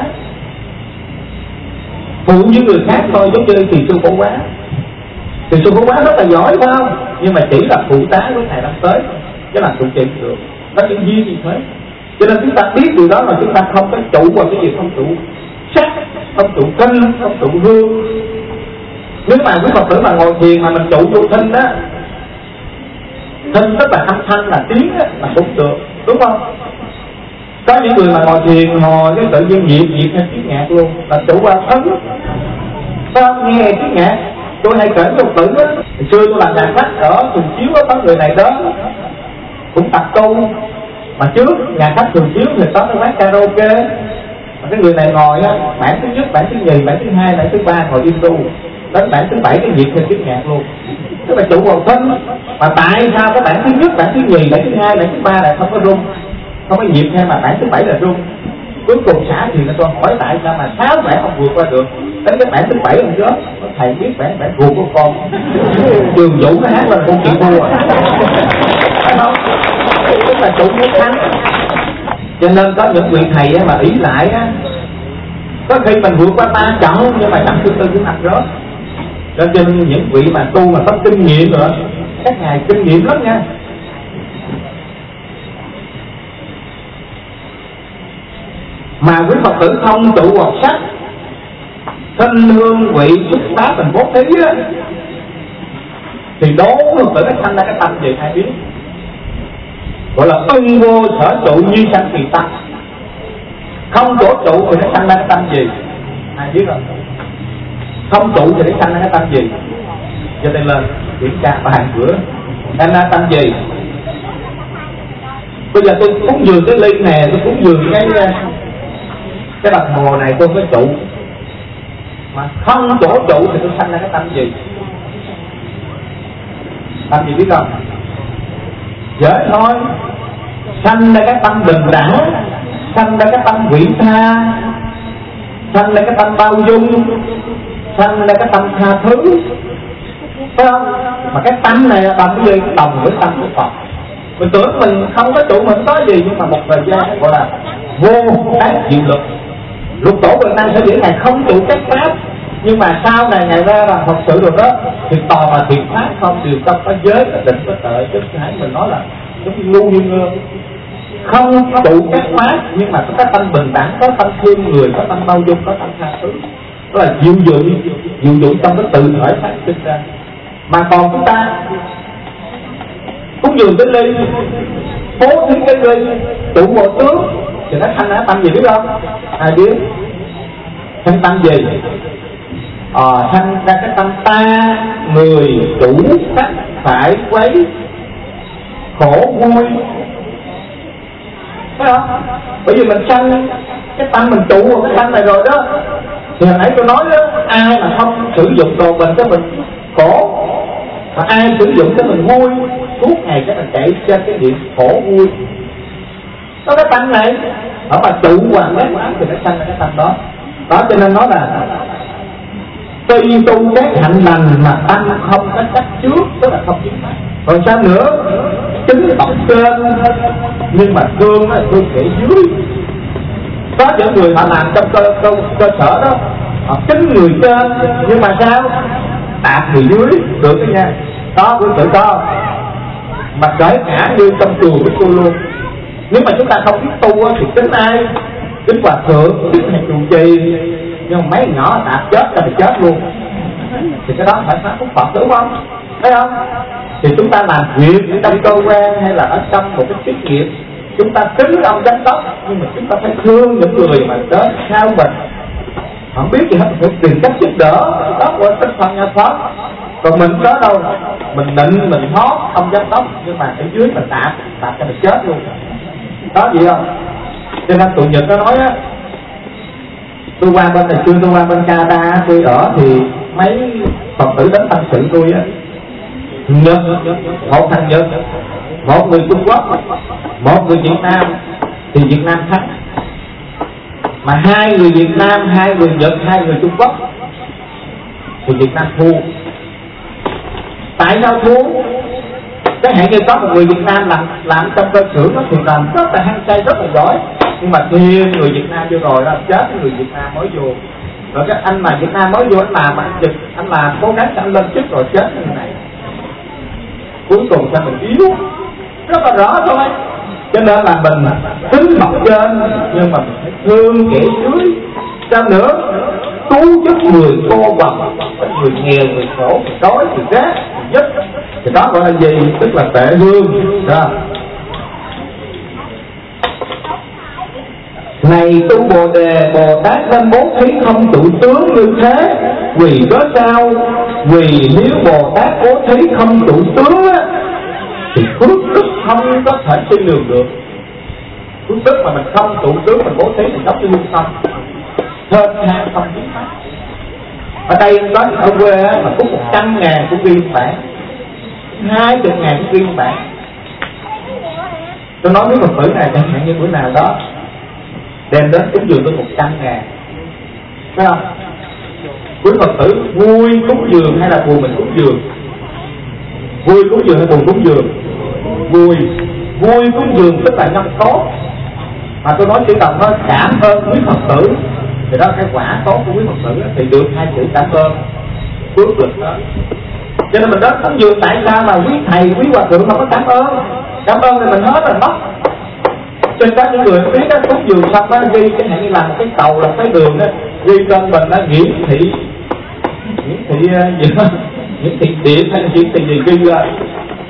phụ với người khác thôi, giống như thì sư Phổ Quán. Thì sư Phổ Quán rất là giỏi phải không, nhưng mà chỉ là phụ tá với thầy năm tới, chứ là trụ trì được, có những duyên gì thế. Cho nên chúng ta biết điều đó là chúng ta không có trụ vào cái gì, không trụ sắc, không trụ kinh, không trụ hương. Nếu mà quý Phật tử mà ngồi thiền mà mình trụ vô thinh á, thinh tức là âm thanh là tiếng á, là cũng được, đúng không? Có những người mà ngồi thiền ngồi cái tự nhiên diệt diệt theo tiếng nhạc luôn, là trụ vào thinh. Sao nghe tiếng nhạc? Tôi hay kể cho tử á, hồi xưa tôi làm nhà khách ở Thường Chiếu á, có người này đó cũng tập tu, mà trước nhà khách Thường Chiếu thì có cái quán karaoke. Mà cái người này ngồi á, bản thứ nhất, bản thứ nhì, bản thứ hai, bản thứ ba ngồi im tu, đến bản thứ bảy cái diệt theo tiếng nhạc luôn. Tức là trụ vào thinh. Mà tại sao cái bản thứ nhất, bản thứ nhì, bản thứ hai, bản thứ ba lại không có rung, không có nhịp theo, mà bản thứ bảy là rung? Cuối cùng xã thì nó tôi hỏi tại sao mà sáu bản không vượt qua được, đến cái bản thứ bảy ông rớt. Thầy biết bản bản ruột của con Trường Vũ nó hát lên con chị thua à. Không, tức là chủ muốn thắng. Cho nên có những vị thầy á, mà ý lại á, có khi mình vượt qua ba trận nhưng mà trận thứ tư cũng mặt rớt. Cho nên những vị mà tu mà có kinh nghiệm nữa, các ngài kinh nghiệm lắm nha. Mà quý Phật tử không trụ vào sắc, thanh hương vị xuất phát thành bố thí á, thì đố Phật tử nó sanh ra cái tâm gì ai biết. gọi là ưng vô sở trụ như sanh kỳ tâm. Không chỗ trụ thì nó sanh ra cái tâm gì? Ai biết không? Không trụ thì nó sanh ra cái tâm gì? Cho nên lên kiểm tra bàn bữa sanh ra tâm gì? Bây giờ tôi cúng dường cái ly này, tôi cúng dường cái cái đồng hồ này, tôi có trụ mà không chỗ trụ thì tôi sanh ra cái tâm gì? Tâm gì biết không? Dễ thôi, sanh ra cái tâm bình đẳng, sanh ra cái tâm vị tha, sanh ra cái tâm bao dung, sanh ra cái tâm tha thứ, phải không? Mà cái tâm này là đồng cái gì? Đồng với tâm của Phật. Mình tưởng mình không có trụ mình có gì, nhưng mà một thời gian gọi là vô tác diệu lực. Lục tổ Việt Nam sẽ diễn ngày không trụ các pháp, nhưng mà sau này ngày ra là thật sự rồi đó, thì toàn là thiện pháp không, điều tâm có giới, có định, có tuệ, chứ hãy mình nói là giống như ngu như ngơ. Không trụ các pháp nhưng mà có cái tâm bình đẳng, có tâm thương người, có tâm bao dung, có tâm tha thứ, đó là diệu dụng, diệu dụng trong cái tự thể phát sinh ra. Mà còn chúng ta cúng dường cái ly, bố thí cái ly, trụ một tướng thì nó thành ra tâm gì biết không? Ai biết? Thành tâm gì? Ờ, thành ra cái tâm ta, người, chủ, khách, phải, quấy, khổ, vui, phải không? Bởi vì mình sanh cái tâm mình trụ vào cái tâm này rồi đó. Thì hồi nãy tôi nói đó, ai mà không sử dụng đồ mình cho mình khổ, mà ai sử dụng cho mình vui, suốt ngày cái mình chạy trên cái điện khổ vui. Đó cái tâm này, ở mà trụ vào cái quán thì nó sanh ra cái tâm đó. Đó cho nên nói là tuy tu các hạnh lành mà tâm không có chấp trước, tức là không chứng pháp. Còn sao nữa? Chứng bậc trên nhưng mà thương nó thương kẻ dưới. Có những người họ làm trong cơ, cơ, cơ sở đó, họ kính người trên nhưng mà sao? Tạp người dưới, được cái nha. Đó quý tự có. Mà kể cả như trong chùa với tôi luôn. Nếu mà chúng ta không biết tu thì kính ai? Kính hòa thượng, kính thầy trụ trì. Nhưng mà mấy nhỏ tạp chết cho thì chết luôn. Thì cái đó phải phá phúc Phật đúng không? Thấy không? Thì chúng ta làm việc ở trong cơ quan hay là ở trong một cái chức nghiệp, chúng ta kính ông giám đốc, nhưng mà chúng ta phải thương những người mà đến sau mình, không biết gì hết, phải tìm cách giúp đỡ. Đó là tinh thần nhà Phật. Còn mình có đâu, mình định mình hót ông giám đốc, nhưng mà ở dưới mình tạp, tạp cho mình chết luôn. Đó gì không? Cho nên tụi Nhật nó nói á, tôi qua bên này, chưa tôi qua bên Canada tôi ở thì mấy Phật tử đến tâm sự tôi á, Nhật, một thằng Nhật, một người Trung Quốc, một người Việt Nam, thì Việt Nam thắng. Mà hai người Việt Nam, hai người Nhật, hai người Trung Quốc thì Việt Nam thua. Tại sao thua? Cái hẹn như có một người Việt Nam làm làm trong cơ xưởng nó thì làm rất là hăng say, rất là giỏi, nhưng mà thiên người Việt Nam vô rồi đó, chết người Việt Nam mới vô. Rồi cái anh mà Việt Nam mới vô anh làm anh dịch, anh làm cố gắng anh lên chức rồi chết như này. Cuối cùng sao mình yếu, rất là rõ thôi. Cho nên là mình tính bậc trên nhưng mà mình phải thương kẻ dưới. Sao nữa? Cứu giúp người cô quằn, người nghèo, người khổ, người đói, người rác, người giúp. Thì đó gọi là gì? Tức là tệ hương. Đó. Này tu Bồ Đề, Bồ Tát nên bố thí không trụ tướng như thế. Vì đó sao? Vì nếu Bồ Tát bố thí không trụ tướng á, thì phước đức không có thể suy lường được. Phước đức mà mình không trụ tướng mình bố thí thì giống như lương tâm, thơm than không chứng pháp. Ở đây có ở quê á, mà có một trăm ngàn của viên bản, hai chục ngàn của viên bản. Tôi nói với Phật tử này chẳng hạn như bữa nào đó đem đến cúng dường tôi một trăm ngàn, phải không? Quý Phật tử vui cúng dường hay là buồn mình cúng dường? Vui cúng dường hay buồn cúng dường? Vui. Vui cúng dường tức là nhân tốt. Mà tôi nói chỉ cần nó cảm ơn quý Phật tử thì đó cái quả tốt của quý Phật tử thì được hai chữ cảm ơn, phước lực đó. Cho nên mình đó cúng dường tại sao mà quý thầy quý hòa thượng không có cảm ơn? Cảm ơn thì mình hết rồi mất. Trên đó những người biết đó cúng dường xong đó ghi chẳng hạn như làm một cái cầu là cái đường đó, ghi trên mình đó Nguyễn Thị Nguyễn Thị gì đó, Nguyễn Thị Điện hay là Nguyễn Thị gì ghi ra.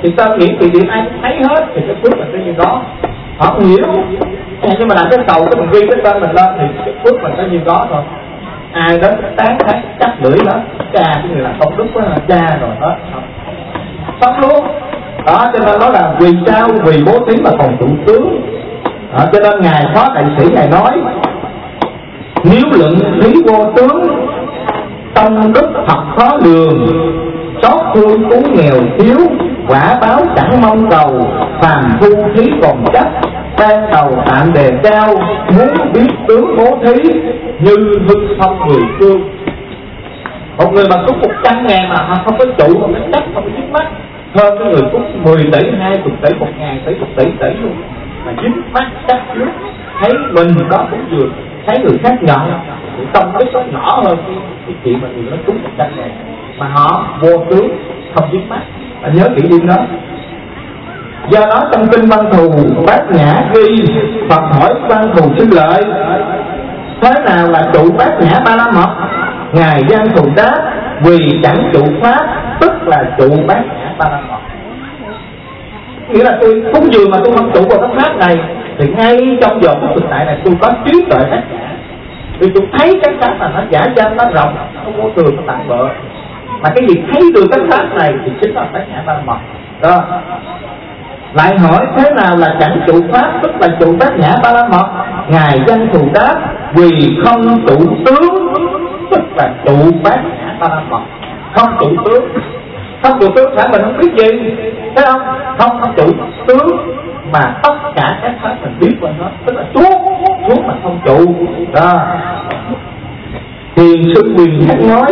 thì tên miễn thị điểm ai cũng thấy hết, thì cái phước mình sẽ như đó. Họ không hiểu, nhưng mà làm cái cầu cái mình ghi cái tên mình lên thì cái phước mình sẽ như đó thôi. Ai đến tán thấy chắc lưỡi đó, cha cái người làm công đức quá là cha rồi đó, sống luôn. Đó cho nên nó là vì sao, vì bố thí mà còn trụ tướng. Đó, cho nên ngài Phó Đại Sĩ ngài nói nếu luận thí vô tướng, tâm đức thật khó lường, xót thương cứu nghèo thiếu, quả báo chẳng mong cầu, phàm phu thí còn chắc, ban đầu tạm đề cao, muốn biết tướng bố thí như hưng phong mười phương. Một người mà cúng một trăm ngàn mà không có trụ, không có chắc, không có dính mắt, hơn cái người cúng mười tỷ, hai mươi tỷ, một ngàn tỷ, một tỷ tỷ luôn, mà dính mắt chắc trước, thấy mình đó cũng vừa, thấy người khác nhận, tâm đức nó nhỏ hơn cái, cái chuyện mà người nó cúng một trăm ngàn, mà họ vô tướng, không dính mắt. Anh nhớ kỹ điểm đó. Do đó trong kinh Văn Thù Bát Nhã ghi Phật hỏi Văn Thù xin lợi thế nào là trụ Bát Nhã Ba La Mật? Ngài Văn Thù đáp vì chẳng trụ pháp, tức là trụ Bát Nhã Ba La Mật. Nghĩa là tôi cúng dường mà tôi không trụ vào cái pháp này thì ngay trong giờ phút thực tại này tôi có trí tuệ Bát Nhã, vì tôi thấy cái pháp này nó giả danh, nó rộng, nó vô thường, nó tặng bợ. Mà cái gì thấy được cái pháp này thì chính là Bát Nhã Ba La Mật đó. Lại hỏi thế nào là chẳng trụ pháp, tức là trụ Bát Nhã Ba La Mật? Ngài Văn Thù đáp vì không trụ tướng, tức là trụ Bát Nhã Ba La Mật. Không trụ tướng, không trụ tướng phải mình không biết gì, thấy không? Không không trụ tướng mà tất cả các pháp mình biết qua nó, tức là suốt suốt mà không trụ đó. Thiền sư Quyền Giác nói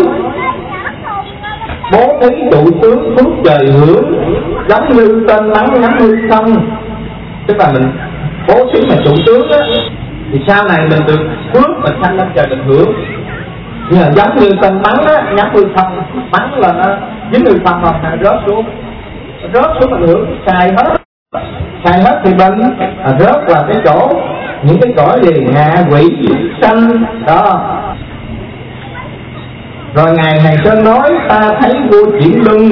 bố thí trụ tướng phước trời hưởng, giống như tên nắng ngắm hương sông. Tức là mình bố thí mà trụ tướng á thì sau này mình được phước mình sanh lên trời mình hưởng. Nhưng mà giống như tên bắn á, ngắm hương sông bắn lên á, dính hương sông hoặc là rớt xuống, rớt xuống mình hưởng, xài hết, xài hết thì bệnh, à, rớt vào cái chỗ những cái cõi gì ngạ quỷ sanh đó. Rồi Ngài Hàng Sơn nói ta thấy vua chuyển lưng,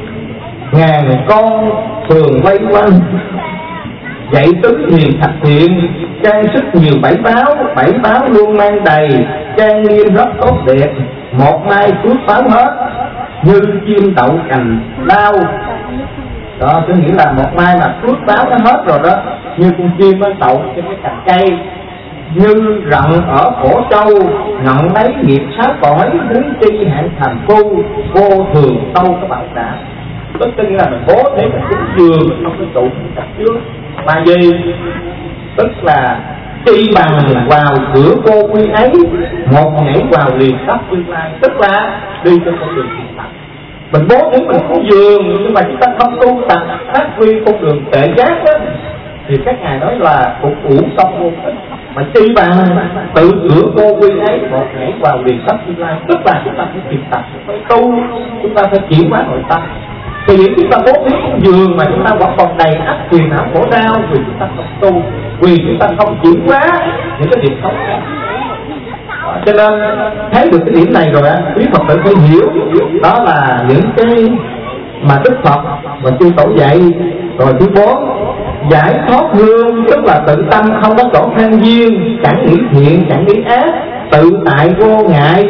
ngàn con thường vây quanh, dạy tứ hiền thạch thiện, trang sức nhiều bảy báo, bảy báo luôn mang đầy, trang nghiêm rất tốt đẹp, một mai phước báo hết, như chim đậu cành lao. Đó, có nghĩa là một mai mà phước báo nó hết rồi đó, như con chim nó đậu trên cái cành cây, như rận ở cổ châu, nhận lấy nghiệp sát cõi, muốn chi hạng thành phu, vô thường đâu có bảo đảm. Tức nghĩa là mình bố thế mình cúng dường, mình không có trụ chặt trước. Mà gì? Tức là chi bằng vào cửa cô quy ấy, một nhảy vào liền tóc tương lai. Tức là đi trên con đường thiện tập. Mình bố thế mình cúng dường, nhưng mà chúng ta không tu tập phát huy con đường tệ giác đó, thì các ngài nói là cũng uổng công vô ích. Mà chi bằng tự cửa cô quy ấy, một nhảy vào liền tóc tương lai. Tức là chúng ta phải thiện tập, phải tu, chúng ta phải chuyển hóa nội tâm. Thì những chúng ta bố thí cúng dường mà chúng ta vẫn còn đầy ắp phiền não khổ đau vì chúng ta không tu, vì chúng ta không chuyển hóa những cái điểm xấu khác. Cho nên thấy được cái điểm này rồi á, quý Phật tử phải hiểu đó là những cái mà Đức Phật và chư Tổ dạy. Rồi thứ bốn, giải thoát hương, tức là tự tâm không có chỗ khen duyên, chẳng nghĩ thiện chẳng nghĩ ác, tự tại vô ngại,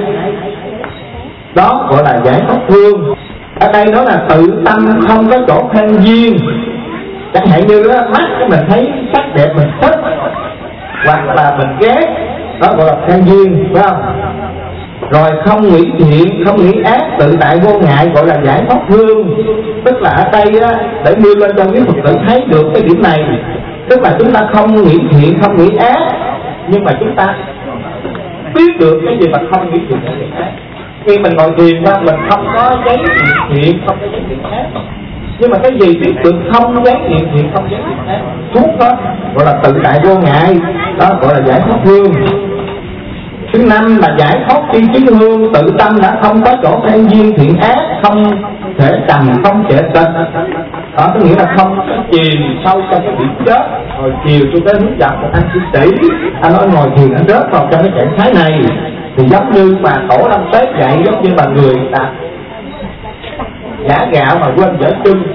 đó gọi là giải thoát hương. Ở đây nó là tự tâm không có chỗ khen duyên. Chẳng hạn như đó, mắt mình thấy sắc đẹp mình thích, hoặc là mình ghét, đó gọi là khen duyên, phải không? Rồi không nghĩ thiện, không nghĩ ác, tự tại vô ngại, gọi là giải thoát hương. Tức là ở đây á, để đưa lên cho quý Phật tử thấy được cái điểm này. Tức là chúng ta không nghĩ thiện, không nghĩ ác, nhưng mà chúng ta biết được cái gì mà không nghĩ thiện, không nghĩ ác. Khi mình ngồi thiền ra, mình không có giấy thiện, không có giấy thiện ác. Nhưng mà cái gì biết được không giấy thiện thiện, không giấy thiện ác, thuốc đó, gọi là tự tại vô ngại, đó gọi là giải thoát hương. Thứ năm là giải thoát tri kiến hương, tự tâm đã không có chỗ khen duyên thiện ác, không thể trầm, không thể tịch. Đó có nghĩa là không có chìm sâu trong cái biển chết. Rồi chiều tôi tới hướng dẫn một anh sư tỷ, anh nói ngồi thiền anh rớt vào trong cái trạng thái này, thì giống như mà Tổ Lâm Tết dạy, giống như mà người ta giả gạo mà quên dở chân,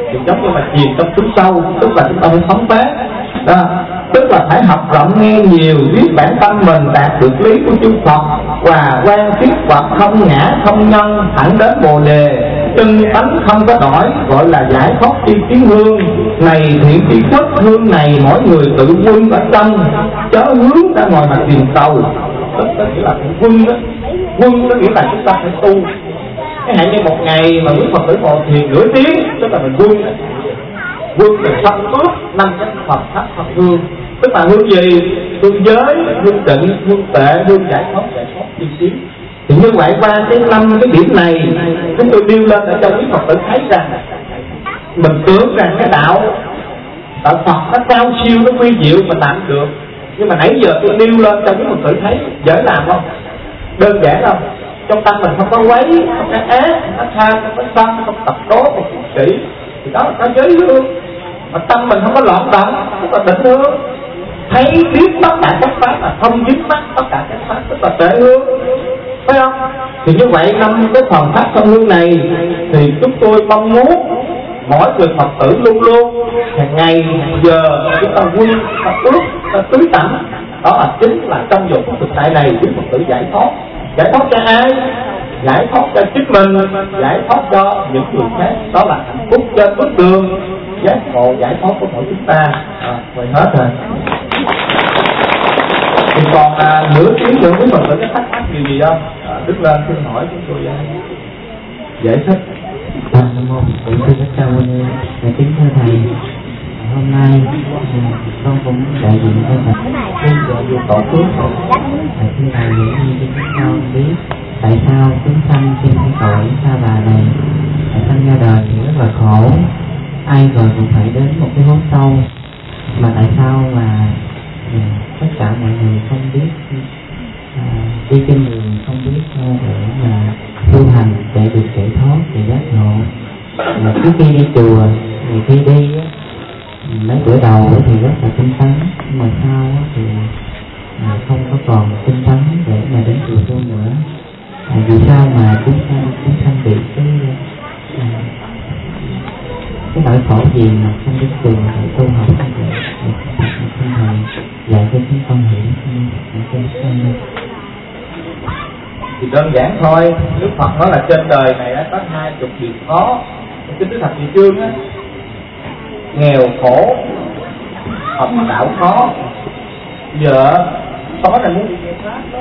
thì giống như mà chìm trong túi sâu, tức là chúng ta phải phóng tác đó. Tức là phải học rộng nghe nhiều, biết bản tâm mình đạt được lý của chư Phật, và quan thiết Phật không ngã không nhân, thẳng đến Bồ đề, chân tánh không có đổi, gọi là giải thoát chi kiến hương. Này thiện tri thức, hương này mỗi người tự quân ở trong, chớ hướng ra ngoài mặt tiền cầu. Tức là nghĩa là quân đó, quân đó nghĩa là chúng ta phải tu. Cái hạn như một ngày mà quý Phật tử ngồi thiền nửa tiếng, tức là mình quân đó. Quân từ sanh ước năm cái Phật thắp Phật hương, tức là hương gì? Hương giới, hương tịnh, hương tệ, hương giải thoát, giải thoát chi kiến. Thì như vậy qua cái năm cái điểm này, chúng tôi nêu lên để cho quý Phật tử thấy rằng mình tưởng rằng cái đạo đạo Phật nó cao siêu, nó quy diệu mình làm được, nhưng mà nãy giờ tôi nêu lên cho quý Phật tử thấy dễ làm không? Đơn giản không? Trong tâm mình không có quấy, không có ác, không có tham, không có sân, không tập đố, không có sĩ, thì đó là có giới hương. Mà tâm mình không có loạn động, tức là định hương, thấy biết tất cả các pháp là không dính mắc tất cả các pháp, tức là tuệ hương, phải không? Thì như vậy năm cái phần pháp sông hương này thì chúng tôi mong muốn mỗi người Phật tử luôn luôn hàng ngày hàng giờ chúng ta quy, ta ước, ta tưới tẩm. Đó là chính là trong dục thực tại này quý Phật tử giải thoát. Giải thoát cho ai? Giải thoát cho chính mình, giải thoát cho những người khác. Đó là hạnh phúc trên bước đường giác ngộ giải thoát của mỗi chúng ta. À, vậy hết rồi. Thì còn à, nửa tiếng nữa quý Phật tử có thắc mắc gì gì không? À, đứng lên xin hỏi chúng tôi uh, giải thích.
Nam mô Bổn Sư Thích Ca Mâu Ni. Kính thưa thầy, hôm nay con cũng đại diện cho thầy xin gọi về tổ quốc. Thưa thầy, những gì chúng con biết tại sao chúng sanh trên cái cõi sa bà này, tại sanh ra đời thì rất là khổ, ai rồi cũng phải đến một cái hố sâu, mà tại sao mà ừ, tất cả mọi người không biết à, đi trên đường không biết để mà tu hành để được giải thoát để giác ngộ. Mà trước khi đi chùa, nhiều khi đi á, mấy bữa đầu thì rất là tinh tấn, nhưng mà sau thì à, không có còn tinh tấn để mà đến chùa tu nữa. À, vì sao mà chúng ta chúng ta bị cái à, cái nỗi khổ gì mà không đến chùa để tu học như vậy? Xin thầy dạy cho chúng con hiểu như
thì đơn giản thôi. Đức Phật nói là trên đời này đã có hai chục điều khó. Kinh Đức Thập Nhị Chương á, nghèo khổ, học đạo khó, vợ tối là muốn đi nghe pháp đó,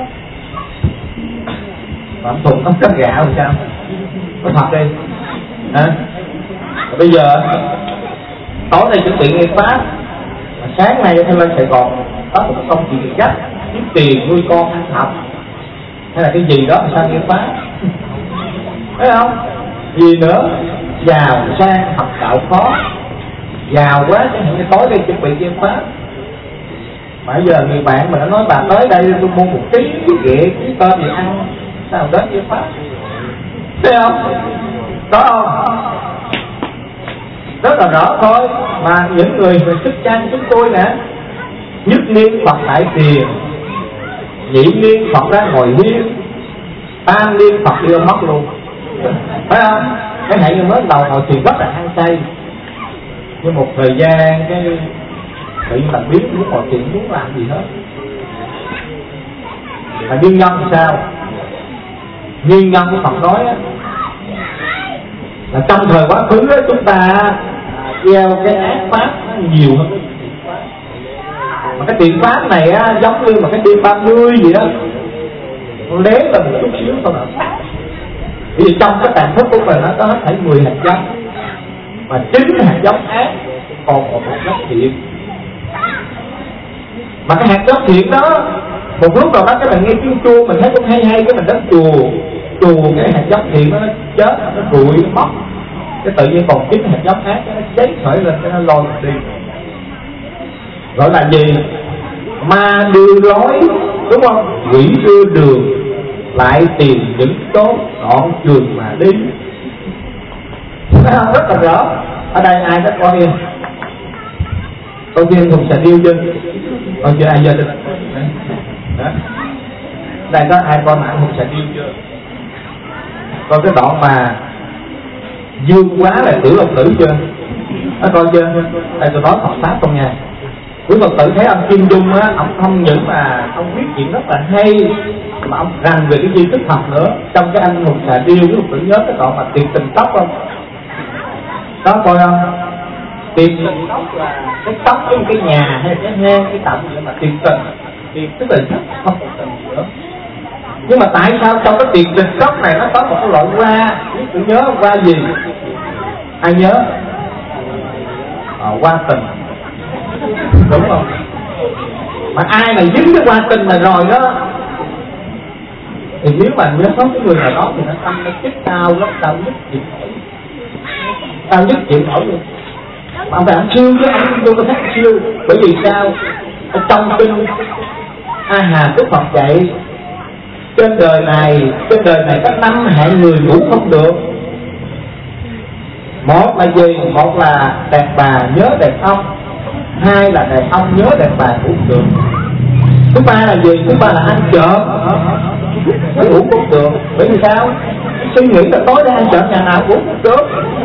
mà ông Thùng không có gạo thì sao? Có thật đi à? Bây giờ tối nay chuẩn bị nghe pháp, mà sáng nay theo lên Sài Gòn có một công chuyện gấp, kiếm tiền nuôi con ăn học hay là cái gì đó mà sao nghe pháp, thấy không? Gì nữa, giàu sang học đạo khó, giàu quá chẳng hạn như tối đây chuẩn bị nghe pháp, mà bây giờ người bạn mình nó nói bà tới đây tôi mua một ký ghẹ ký tôm gì ăn, sao đến nghe pháp, thấy không? Có không? Rất là rõ thôi. Mà những người về xuất trang chúng tôi nè, nhất niên Phật tại tiền, nhị niên Phật ra ngồi hiên, tam niên Phật đi mất luôn, phải không? Cái này như mới đầu ngồi thiền rất là hăng say, nhưng một thời gian cái tự nhiên là biết muốn ngồi thiền muốn làm gì hết. Là nguyên nhân thì sao? Nguyên nhân của Phật nói á, là trong thời quá khứ đó, chúng ta gieo cái ác pháp nó nhiều hơn cái thiện pháp. Mà cái thiện pháp này á, giống như mà cái đêm ba mươi gì đó, nó lé là một chút xíu thôi mà. Vì trong cái tàn thức của mình nó có hết thảy mười hạt giống, mà chín hạt giống ác còn một hạt giống thiện. Mà cái hạt giống thiện đó, một lúc nào đó cái mình nghe tiếng chuông mình thấy cũng hay hay, cái mình đến chùa chùa cái hạt giống thiện đó, nó chết, nó rụi, nó mất, cái tự nhiên còn chín hạt giống ác nó cháy khởi lên, cái nó lôi mình đi. Gọi là gì? Ma đưa lối, đúng không? Quỷ đưa đường, lại tìm những chốn đoạn trường mà đi. Thấy không? Rất là rõ. Ở đây ai đã coi yên? Coi phim Hùng Xà Điêu chưa? Coi chưa ai giờ được? Đó. Đây có ai coi mạng Hùng Xà Điêu chưa? Coi cái đoạn mà dương quá là tử lộc tử chưa? Nó coi chưa? Đây tôi nói Phật pháp không nha. Quý Phật tử thấy ông Kim Dung á, ông không những mà ông viết chuyện rất là hay, mà ông rành về cái tri thức Phật nữa. Trong cái anh hùng xà điêu, quý Phật tử nhớ cái đoạn mà Tiệt Tình Tóc không? Đó coi không? Tiệt Tình Tóc là cái tóc với cái nhà hay cái hang cái tầm vậy mà tiệt tình, tiệt tức là rất không có tình nữa. Nhưng mà tại sao trong cái tiệt tình tóc này nó có một cái loại hoa? Quý Phật tử nhớ hoa gì? Ai nhớ? À, hoa tình, đúng không? Mà ai mà dính cái hoa tình này rồi đó thì nếu mà nhớ có cái người nào đó thì nó tâm nó chết cao lắm, cao nhất chịu nổi, cao nhất chịu nổi luôn. Mà phải ăn siêu chứ, ăn vô có thấy siêu. Bởi vì sao? Ở trong kinh A Hà Đức Phật dạy trên đời này, trên đời này có năm hạng người ngủ không được. Một là gì? Một là đàn bà nhớ đàn ông, hai là đàn ông nhớ đàn bà ngủ được. Thứ ba là gì? Thứ ba là ăn trộm nó ngủ không được. Bởi vì sao? Suy nghĩ là tối nay ăn trộm nhà nào ngủ không được.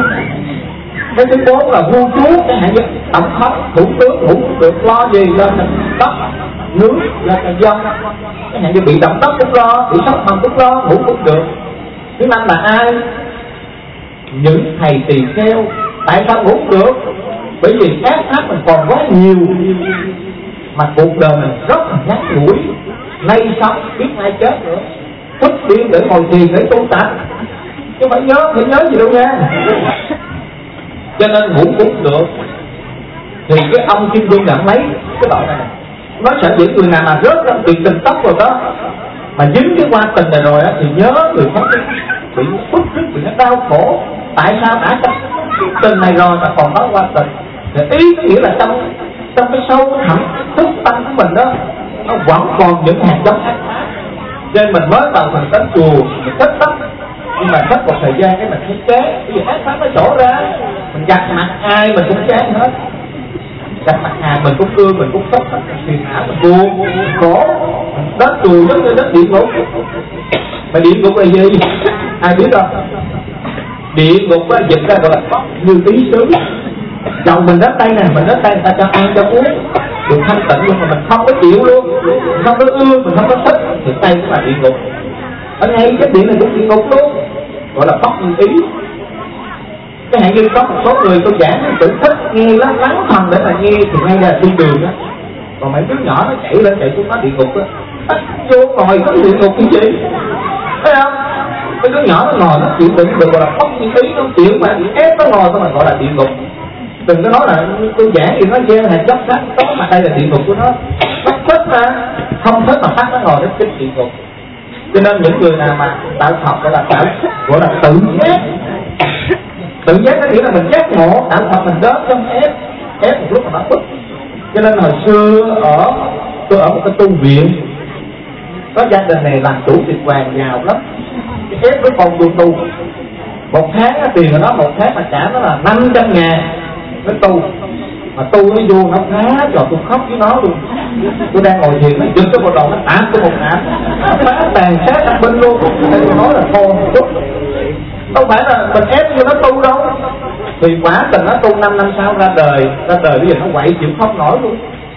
Cái thứ bốn là vua chúa, cái hạn như tổng thống, thủ tướng ngủ không được, lo gì? Lo tóc nướng, lo là dân. Cái hạn như bị động tóc cũng lo, bị sốc hồng cũng lo, ngủ không được. Thứ năm là ai? Những thầy tỳ kheo. Tại sao ngủ không được? Bởi vì ác pháp mình còn quá nhiều, mà cuộc đời mình rất là ngắn ngủi, nay sống biết ai chết nữa. Thức điên để ngồi thiền để tu tập, chứ phải nhớ, phải nhớ gì đâu nha. Cho nên ngủ cũng được. Thì cái ông Kim Dung nhận lấy cái đoạn này, nó sẽ những người nào mà rớt ra tiền tình tóc rồi đó, mà dính cái qua tình này rồi á, thì nhớ người khác bị bức rứt, bị nó đau khổ. Tại sao đã trong tình này rồi mà còn nói qua tình? Thì ý có nghĩa là trong trong cái sâu thẳm thức tâm của mình đó, nó vẫn còn những hạt giống ác pháp. Nên mình mới vào mình đến chùa mình thích lắm, nhưng mà thích một thời gian cái mình thấy chán. Bây giờ ác pháp nó trổ ra, mình gặp mặt ai mình cũng chán hết. Gặp mặt ai mình cũng ưa, mình cũng sốc, mình phiền não, mình buồn, mình khổ. Đến chùa giống như đến địa ngục. Mà địa ngục là gì? Ai biết không? Địa ngục á, dịch ra gọi là bóc như tí sứ. Chồng mình đến đây nè, mình đến đây người ta cho ăn cho uống được thanh tịnh, nhưng mà mình không có chịu luôn, mình không có ưa, mình không có thích, thì đây cũng là địa ngục. Ở ngay cái điện này cũng địa ngục luôn, gọi là bóc như ý. Cái hạn như có một số người tôi giảng tự thích nghe lắng lắng thần để mà nghe, thì ngay đây là thiên đường á. Còn mấy đứa nhỏ nó chạy lên chạy xuống nó địa ngục á, bắt vô ngồi có địa ngục như vậy, thấy không? Mấy đứa nhỏ nó ngồi nó chịu đựng được, gọi là bóc như ý, nó chịu mà bị ép nó ngồi thôi mà gọi là địa ngục. Đừng có nói là tôi giảng gì nó gieo hạt giống khác đó, mà đây là địa ngục của nó. Nó thích mà, không thích mà phát nó ngồi đến cái địa ngục. Cho nên những người nào mà tạo Phật gọi là tạo gọi là tự giác. Tự giác có nghĩa là mình giác ngộ, tạo Phật mình đến trong ép, ép một lúc mà nó bức. Cho nên hồi xưa ở tôi ở một cái tu viện, có gia đình này làm chủ tiệc vàng giàu lắm, cái ép với con tu tu. Một tháng tiền của nó một tháng mà trả nó là năm trăm ngàn. Nó tu, mà tu nó vô nó phá cho tôi khóc với nó luôn. Tôi đang ngồi thiền nó giật cái bộ đầu nó tạm tôi một nạp, nó phá tàn sát ở bên luôn. Tôi nói là thôi một chút, đâu phải là mình ép như nó tu đâu. Thì quả tình nó tu năm năm sau ra đời, ra đời bây giờ nó quậy chịu không nổi luôn.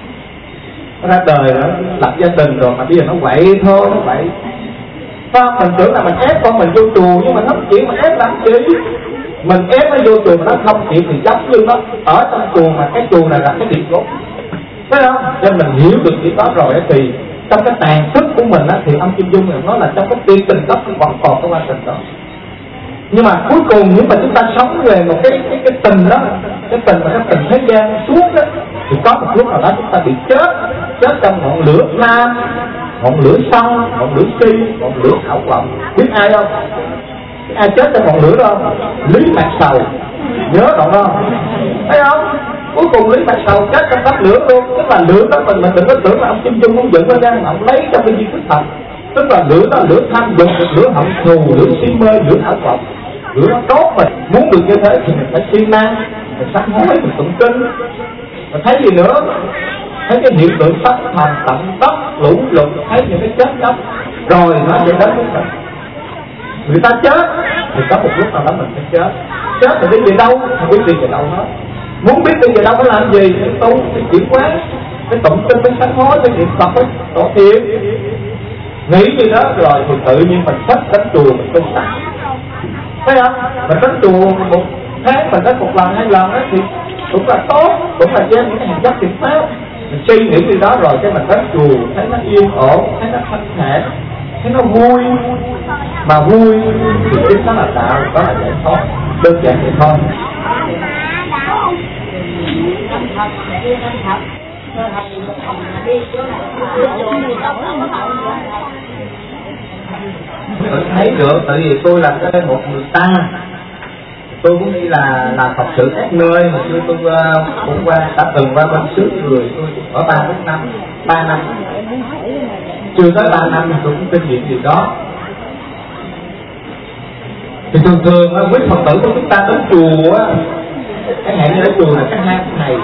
Nó ra đời nó lập gia đình rồi mà bây giờ nó quậy thôi, nó quậy. Sao mình tưởng là mình ép con mình vô chùa, nhưng mà nó chỉ mà ép làm gì? Mình ép nó vô chùa mà nó không chịu thì giống như nó ở trong chùa, mà cái chùa này là cái địa ngục, thấy không? Cho mình hiểu được chuyện đó rồi thì trong cái tàn thức của mình á, thì ông Kim Dung này nói là trong cái tiên tình đó vẫn còn cái quá trình đó. Nhưng mà cuối cùng nếu mà chúng ta sống về một cái cái cái tình đó, cái tình mà cái tình thế gian suốt đó, thì có một lúc nào đó chúng ta bị chết, chết trong ngọn lửa nam, ngọn lửa sân, ngọn lửa si, ngọn lửa ảo vọng. Biết ai không? Ai chết trong ngọn lửa đó? Lý Mạc Sầu, nhớ đoạn đó, thấy không? Cuối cùng Lý Mạc Sầu chết trong đám lửa luôn. Tức là lửa đó mình mình đừng có tưởng là ông Kim Dung không dựng ra, mà ông lấy trong cái di thức thật. Tức là lửa đó lửa tham dục, lửa hận thù, lửa si mê, lửa ảo vọng. Lửa nó đốt mình, muốn được như thế thì mình phải siêng năng, mình sám hối, mình tụng kinh. Mình thấy gì nữa? Thấy cái hiện tượng sắc thành tận tóc, lũ lụt, thấy những cái chết chóc, rồi nó sẽ đến với mình. Người ta chết thì có một lúc nào đó mình sẽ chết. Chết thì đi về đâu? Không biết đi về đâu hết. Muốn biết bây giờ đâu phải làm gì, phải tu, phải chuyển hóa, phải tụng kinh, phải sám hối, phải niệm Phật, phải tổ thiện. Nghĩ như đó rồi thì tự nhiên mình thích đến chùa mình tu tập. Thấy không? Mình đến chùa một tháng mình đến một lần hai lần đó thì cũng là tốt, cũng là trên những cái hành chất thiện pháp. Mình suy nghĩ gì đó rồi cái mình đến chùa thấy nó yên ổn, thấy nó thanh thản, thấy nó vui. Mà vui thì chính nó là đạo, đó là giải thoát. Đơn giản vậy thôi. Tôi thấy được, tại vì tôi là một người tăng, tôi cũng đi là làm Phật sự các nơi, mà xưa tôi cũng qua đã từng qua bên xứ người, tôi ở ba bốn năm, ba năm, chưa tới ba năm thì tôi cũng kinh nghiệm gì đó. Thì thường thường quý Phật tử của chúng ta đến chùa á, cái hạn như đến chùa là cái hai ông thầy,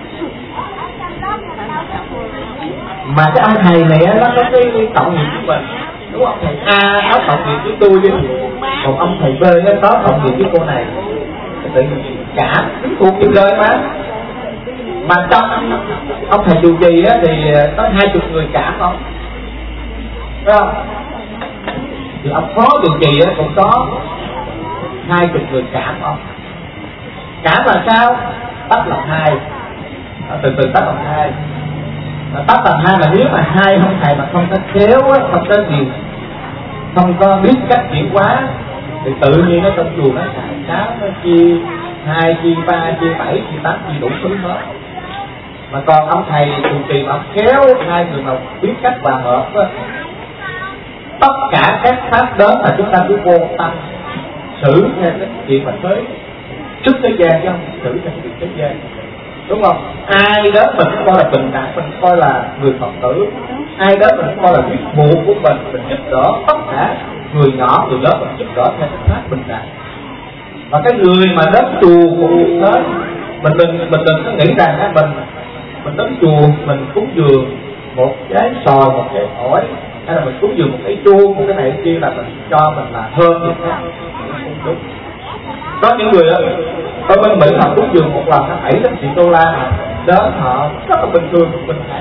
mà cái ông thầy này á nó có cái tội nghiệp của mình, đúng không? Thầy A có tội nghiệp với tôi chứ, còn ông thầy B nó có tội nghiệp với cô này, tự nhiên cảm thuộc chịu đời mà. Mà trong ông thầy trụ trì á thì có hai chục người cảm không, phải không? Thì ông phó trụ trì á cũng có hai chục người cảm không? Cảm là sao? Tách làm hai, từ từ tách làm hai. Tách làm hai mà nếu mà hai ông thầy mà không có khéo á, không có nhiều, không có biết cách chuyển hóa thì tự nhiên nó trong chùa nó xài xáo, nó chia hai, chia ba, chia bảy, chia tám, chia đủ thứ hết. Mà còn ông thầy trụ trì mà khéo, hai người mà biết cách hòa hợp á, tất cả các pháp đến mà chúng ta cứ vô tâm xử theo cái chuyện mà tới trước thế gian chứ không xử theo chuyện thế gian, đúng không? Ai đến mình coi là bình đẳng, mình coi là người Phật tử, ai đến mình coi là biết buộc của mình, mình giúp đỡ tất cả người nhỏ người lớn, mình giúp đỡ theo cái pháp bình đẳng. Và cái người mà đến chùa cũng như thế, mình đừng mình đừng có nghĩ rằng á mình mình đến chùa mình cúng dường một cái sò, một cái ổi, hay là mình cúng dường một cái chuông, một cái này cái kia là mình cho mình là hơn người khác, không đúng. Có những người đó, ở bên Mỹ họ cúng dường một lần nó bảy đến triệu đô la mà đến họ rất là bình thường, bình thản.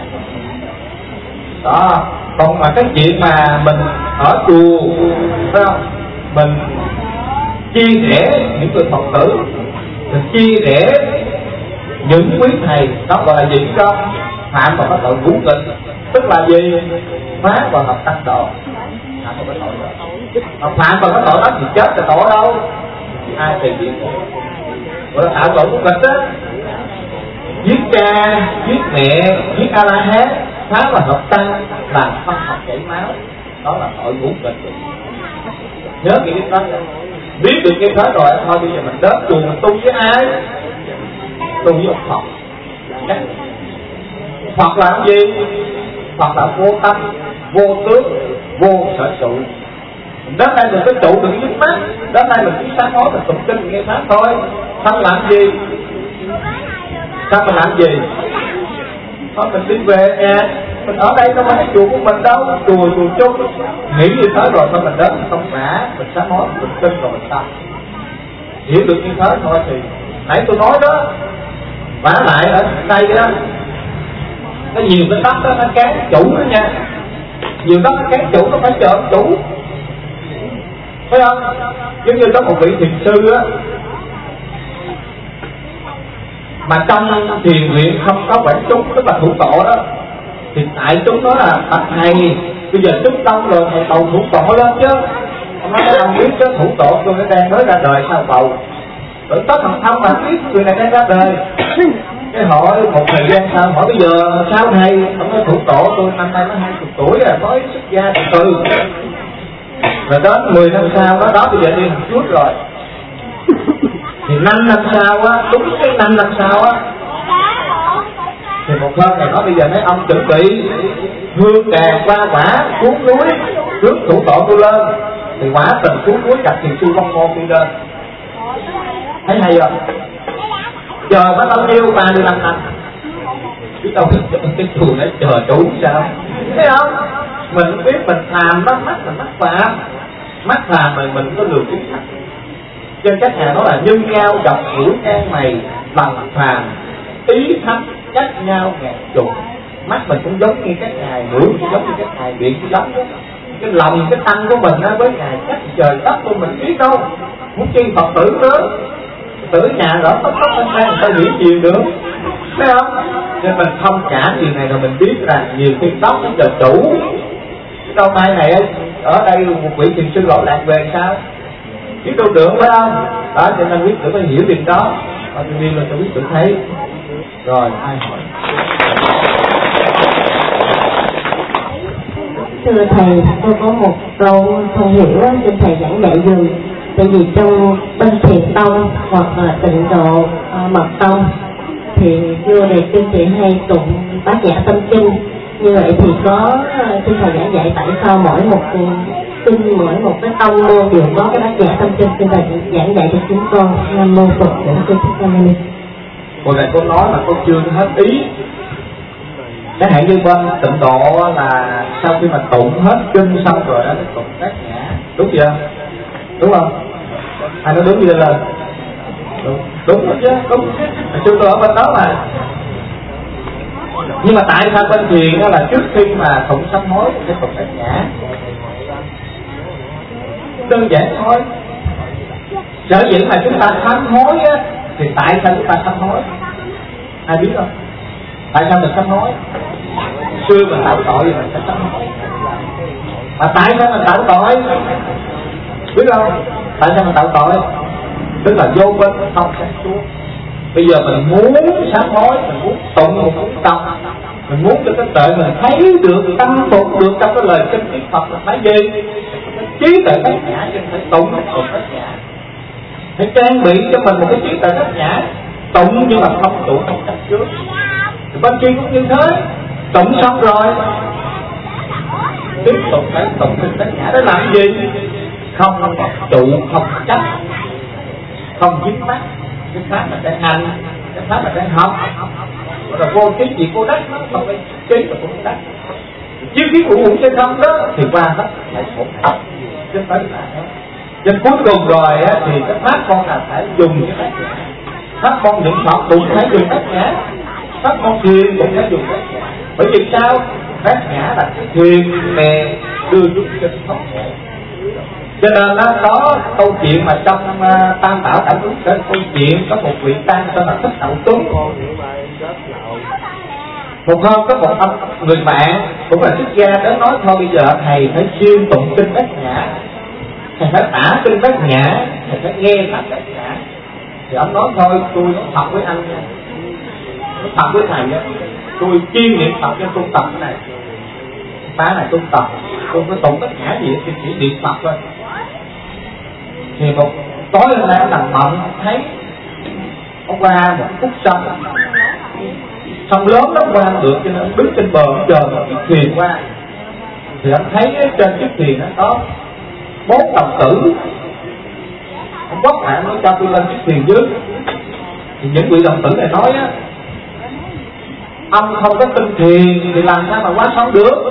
Đó, còn mà cái chuyện mà mình ở chùa, phải không? Mình chia sẻ những người Phật tử, mình chia sẻ những quý thầy, đó gọi là gì không? Phạm vào cái tội ngũ nghịch, tức là gì? Phá vào hợp tăng đồ, phạm vào cái tội đó. Mà phạm vào cái tội đó thì chết là tội đâu? Ai thì biết gọi là tạo tội ngũ nghịch á, giết cha, giết mẹ, giết A La Hán, phá vào hợp tăng, làm phân học chảy máu, đó là tội ngũ nghịch. Nhớ kỹ cái đó, biết được cái thế rồi thôi bây giờ mình đến chùa mình tu với ai? Tu với ông Phật. Phật là cái gì? Phật là vô tâm, vô tướng, vô sở trụ. Đến đây mình cái trụ đừng dính mắt, đến đây mình chỉ sáng nói mình tụng kinh nghe pháp thôi. Sao làm gì? Sao mình làm gì? Thôi mình đi về nhà, mình ở đây đâu phải chùa của mình đâu, chùa chùa chung. Nghĩ như thế rồi thôi mình đến mình không ngã, mình sáng nói mình tụng kinh rồi mình tâm. Hiểu được như thế thôi thì nãy tôi nói đó. Vả lại ở đây đó, có nhiều cái đất đó nó cán chủ đó nha, nhiều đất nó cán chủ nó phải chờ chủ, thấy không? Giống như có một vị thiền sư á, mà trong thiền viện không có quản chúng, tức là thủ tổ đó, thì tại chúng đó là bạch thầy, bây giờ chúng đông rồi thầy cầu thủ tổ lên chứ. Ông nói ông biết chứ, thủ tổ tôi đang mới ra đời sao cầu, tự tất thằng thông mà biết người này đang ra đời. Cái hỏi một thời gian sau, hỏi bây giờ sao thầy? Ông nói thủ tổ tôi năm nay mới hai mươi tuổi rồi, mới xuất gia từ từ. Rồi đến mười năm sau đó, đó bây giờ đi một chút rồi. Thì năm năm sau á, đúng cái năm năm sau á, thì một hôm này nói bây giờ mấy ông chuẩn bị hương đèn qua quả xuống núi trước thủ tổ tôi lên. Thì quả tình xuống núi gặp thiền sư Long Môn đi lên. Thấy hay không? Chờ mới bao nhiêu? ba mươi lăm năm. Chứ đâu cái chùa nó chờ đủ sao? Thấy không? Mình biết mình làm nó mắc là mắc phạm. Mắc phạm mình mình có lường chính thật. Trên các nhà nói là nhân nhau gặp mũi can mày, lần phàm ý thánh cách nhau ngàn chục, mắt mình cũng giống như các ngài, mũi cũng giống như các ngài, miệng cũng giống đó. Cái lòng cái tâm của mình á với ngài cách trời đất của mình biết đâu, muốn chi Phật tử nữa, tử nhà rõ tóc tóc anh ta người ta nghĩ nhiều được, thấy không? Nên mình thông cảm chuyện này rồi mình biết rằng nhiều khi tóc nó giờ chủ, đâu mai này ở đây một vị thiền sư lỗi lạc về sao biết đâu được, phải không? Đó cho nên quý tử phải hiểu việc đó, và tự nhiên là cho quý tử thấy. Rồi ai hỏi?
Thưa thầy, tôi có một câu không hiểu xin thầy giảng dạy dùm. Tại vì trong bên thiền tông hoặc là tịnh độ uh, mật tông thì vua đề kinh trị hay tụng bát nhã tâm kinh. Như vậy thì có uh, xin thầy giảng dạy tại sao mỗi một kinh, mỗi một cái tông môn đều có cái bát nhã tâm kinh. Xin thầy giảng dạy cho chúng con. Nam mô Phật Bổn Sư Thích Ca Mâu Ni.
Hồi này cô nói mà cô chưa hết ý. Chẳng hạn như bên tịnh độ là sau khi mà tụng hết kinh xong rồi đó, tụng bát nhã, đúng chưa? Đúng không? Ai nói đúng gì lên? Đúng, đúng rồi chứ, đúng. Hồi xưa tôi ở bên đó mà. Nhưng mà tại sao bên thiền đó là trước khi mà tụng sám hối sẽ tụng bát nhã? Đơn giản thôi. Sở dĩ mà chúng ta sám hối á, thì tại sao chúng ta sám hối? Ai biết không? Tại sao mình sám hối? Xưa mình tạo tội thì mình sẽ sám hối. Mà tại sao mình tạo tội? Biết không? Tại sao mình tạo tội? Tức là vô bên không sáng suốt. Bây giờ mình muốn sám hối, mình muốn tụng một cuốn tập, mình muốn cho cái tuệ mình thấy được, tâm phục được trong cái lời kinh Đức Phật là phải gì? Trí tuệ bát nhã chứ phải tụng một tụng bát nhã. Phải trang bị cho mình một cái trí tuệ bát nhã, tụng nhưng mà không tụng không cách trước. Thì bên kia cũng như thế, tụng xong rồi tiếp tục phải tụng kinh bát nhã để làm gì? Không trụ, không chấp, không dính mắc. Cái pháp là cái hành, cái pháp là cái học. Rồi vô cái gì cô đắc, không phải trí là cô đắc. Chiếu khí của uổng trên không đó thì qua hết lại khổ học. Chứ tới là đó. Cho cuối cùng rồi á, thì cái pháp con là phải dùng cái bát nhã. Pháp con niệm Phật cũng phải dùng bát nhã. Pháp con thiền cũng phải dùng bát nhã. Bởi vì sao? Bát nhã là cái thiền nè đưa chúng sinh thoát khổ. Cho nên nó có câu chuyện mà trong uh, Tam Bảo Cảm Ứng cái câu chuyện có một vị tăng tên là Thích Đậu Tuấn. Một hôm có một ông người bạn cũng là xuất gia đến nói thôi bây giờ thầy phải chuyên tụng kinh bát nhã, thầy phải tả kinh bát nhã, thầy phải nghe pháp bát nhã. Thì ông nói thôi tôi nói thật với anh nha, nói thật với thầy nha, tôi chuyên niệm Phật cho tôi tập cái này, má này tôi tập, tôi phải tụng bát nhã gì thì chỉ niệm Phật thôi. Thì một tối hôm nay ông nằm mộng thấy ông qua một khúc sông, sông lớn lắm qua không được cho nên ông đứng trên bờ chờ một chiếc thuyền qua. Thì ông thấy trên chiếc thuyền nó có bốn đồng tử. Ông quát lại nói cho tôi lên chiếc thuyền dưới. Thì những vị đồng tử này nói á, ông không có tin thuyền thì làm sao mà qua sông được.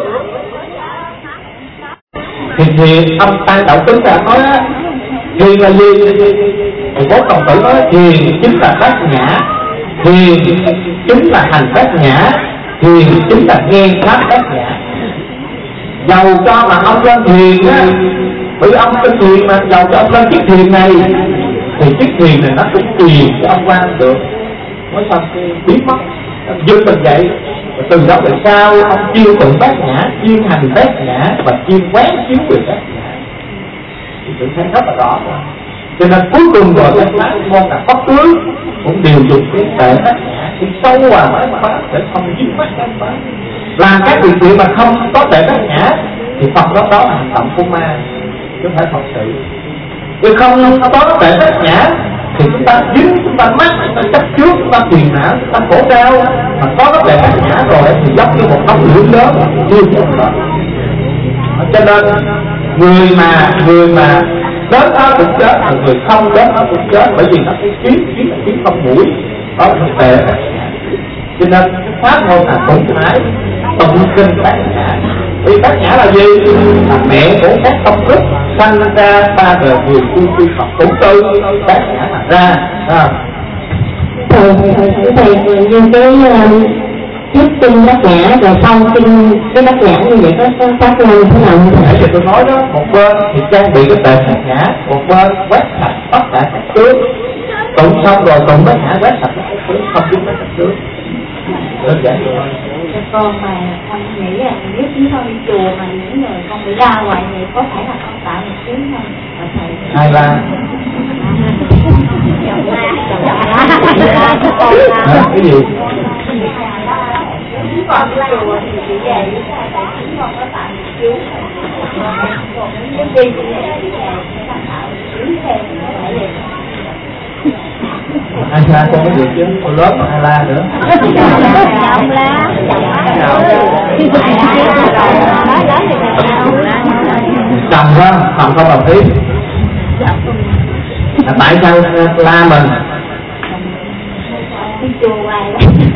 Thì thuyền ông Tăng Đậu Tuấn là nói á, thiền là gì? Thì bốn đồng tử nói thiền chính là bát nhã, thiền chính là hành bát nhã, thiền chính là nghe pháp bát nhã. Dầu cho mà ông lên thiền á, bởi vì ông lên thiền mà, dầu cho ông lên chiếc thuyền này thì chiếc thuyền này nó cũng chìm cho ông qua được. Nói xong biến mất, dưng mình vậy. Và từ đó về sau ông chuyên tụng bát nhã, chuyên hành bát nhã và chuyên quán chiếu về bát nhã. Thì tự thấy rất là rõ rồi. Cho nên cuối cùng rồi các pháp môn là pháp tướng cũng đều dùng cái tệ bát nhã đi sâu vào bát pháp để không dính mắc bát pháp. Làm các việc gì mà không có tệ bát nhã thì Phật đó đó là hành động của ma, chứ không phải Phật sự. Vì không có tệ bát nhã thì chúng ta dính, chúng ta mắc, chúng ta chấp trước, chúng ta phiền não, chúng ta khổ đau. Mà có cái tệ bát nhã rồi thì giống như một đống lửa lớn tiêu diệt đó. Cho nên người mà người mà đến nó cũng chết, mà người không đến nó cũng chết, bởi vì nó cái kiếm kiếm là kiếm không mũi, đó là thực tế. Cho nên pháp môn là cũng phải tụng kinh bát nhã. Vì bát nhã là gì? Là mẹ của các công đức sanh ra ba đời người tu tu Phật cũng tư bát nhã mà ra. À.
thầy thầy như cái trước kinh bát nhã rồi sau kinh cái bát nhã như vậy có có khác nhau như thế nào không thầy?
Nãy giờ tôi nói đó, một bên thì trang bị cái tệ bát nhã, một bên quét sạch tất cả các tướng, tụng xong rồi tụng bát nhã quét sạch các tướng, không dính mấy các tướng. Đơn giản vậy thôi.
Con mà con nghĩ là nếu chúng con đi chùa mà những người con bị la hoài thì có phải là con tạo một tiếng không? Và thầy
Ai la? Hả? Cái gì?
Chúng con đi chùa thì chị về với thầy chúng con có tạo một tiếng. Còn nếu đi thì về thì sẽ là tạo một tiếng thêm phải vậy.
Ai la con cái gì chứ? Con lớp mà ai la nữa?
Ông lá,
Chồng đó, chồng không đồng ý. À, tại sao la mình?
đi chùa hoài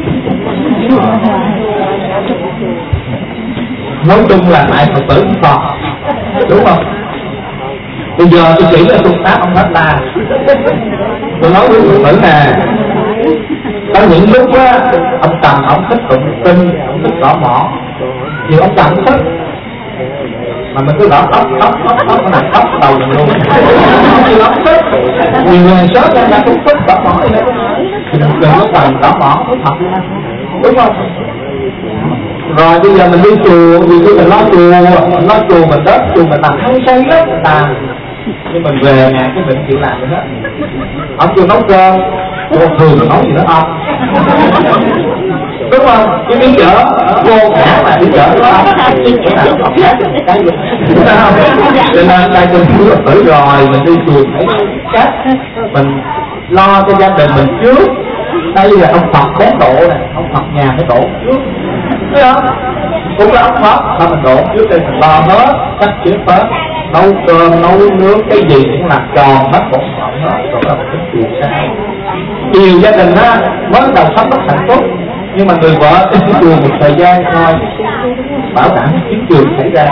Nói chung là tại Phật tử cũng còn, đúng không? Bây giờ tôi chỉ là phương pháp ông hết la. Tôi nói với Phật tử nè, có những lúc á, ông Trầm ông thích tụng kinh, ông thích gõ mỏ, vì ông Trầm cũng thích, mà mình cứ gõ tóc tóc tóc tóc nó nằm tóc đầu mình luôn. Vì ông thích, nhiều người sớm ra ra cũng thích gõ mỏ vậy đó, thì đừng có cần gõ mỏ có thật luôn, đúng không? Rồi bây giờ mình đi chùa, vì khi mình lo chùa, mình lo chùa mình đất, chùa mình làm hay say lắm, người ta nhưng mình về nhà cái mình chịu làm được hết. Ông chưa nấu cơm, cô thường nấu gì đó ông, đúng không? Cái miếng chợ vô cả mà đi chợ đúng không? Cái nào ông khác cái gì? Cho nên đây tôi chưa tử rồi, mình đi chùa phải cách mình lo cho gia đình mình trước. Đây là ông Phật bén độ này, ông Phật nhà phải độ trước, thấy không? Cũng là ông Phật, mà mình độ trước đây mình lo hết, cách chuyện hết, nấu cơm, nấu nước, cái gì cũng làm tròn hết bổn phận hết, rồi là một cái chuyện sao? Nhiều gia đình á mới đầu sống rất hạnh phúc, nhưng mà người vợ đi chùa một thời gian thôi, bảo đảm chiến trường xảy ra.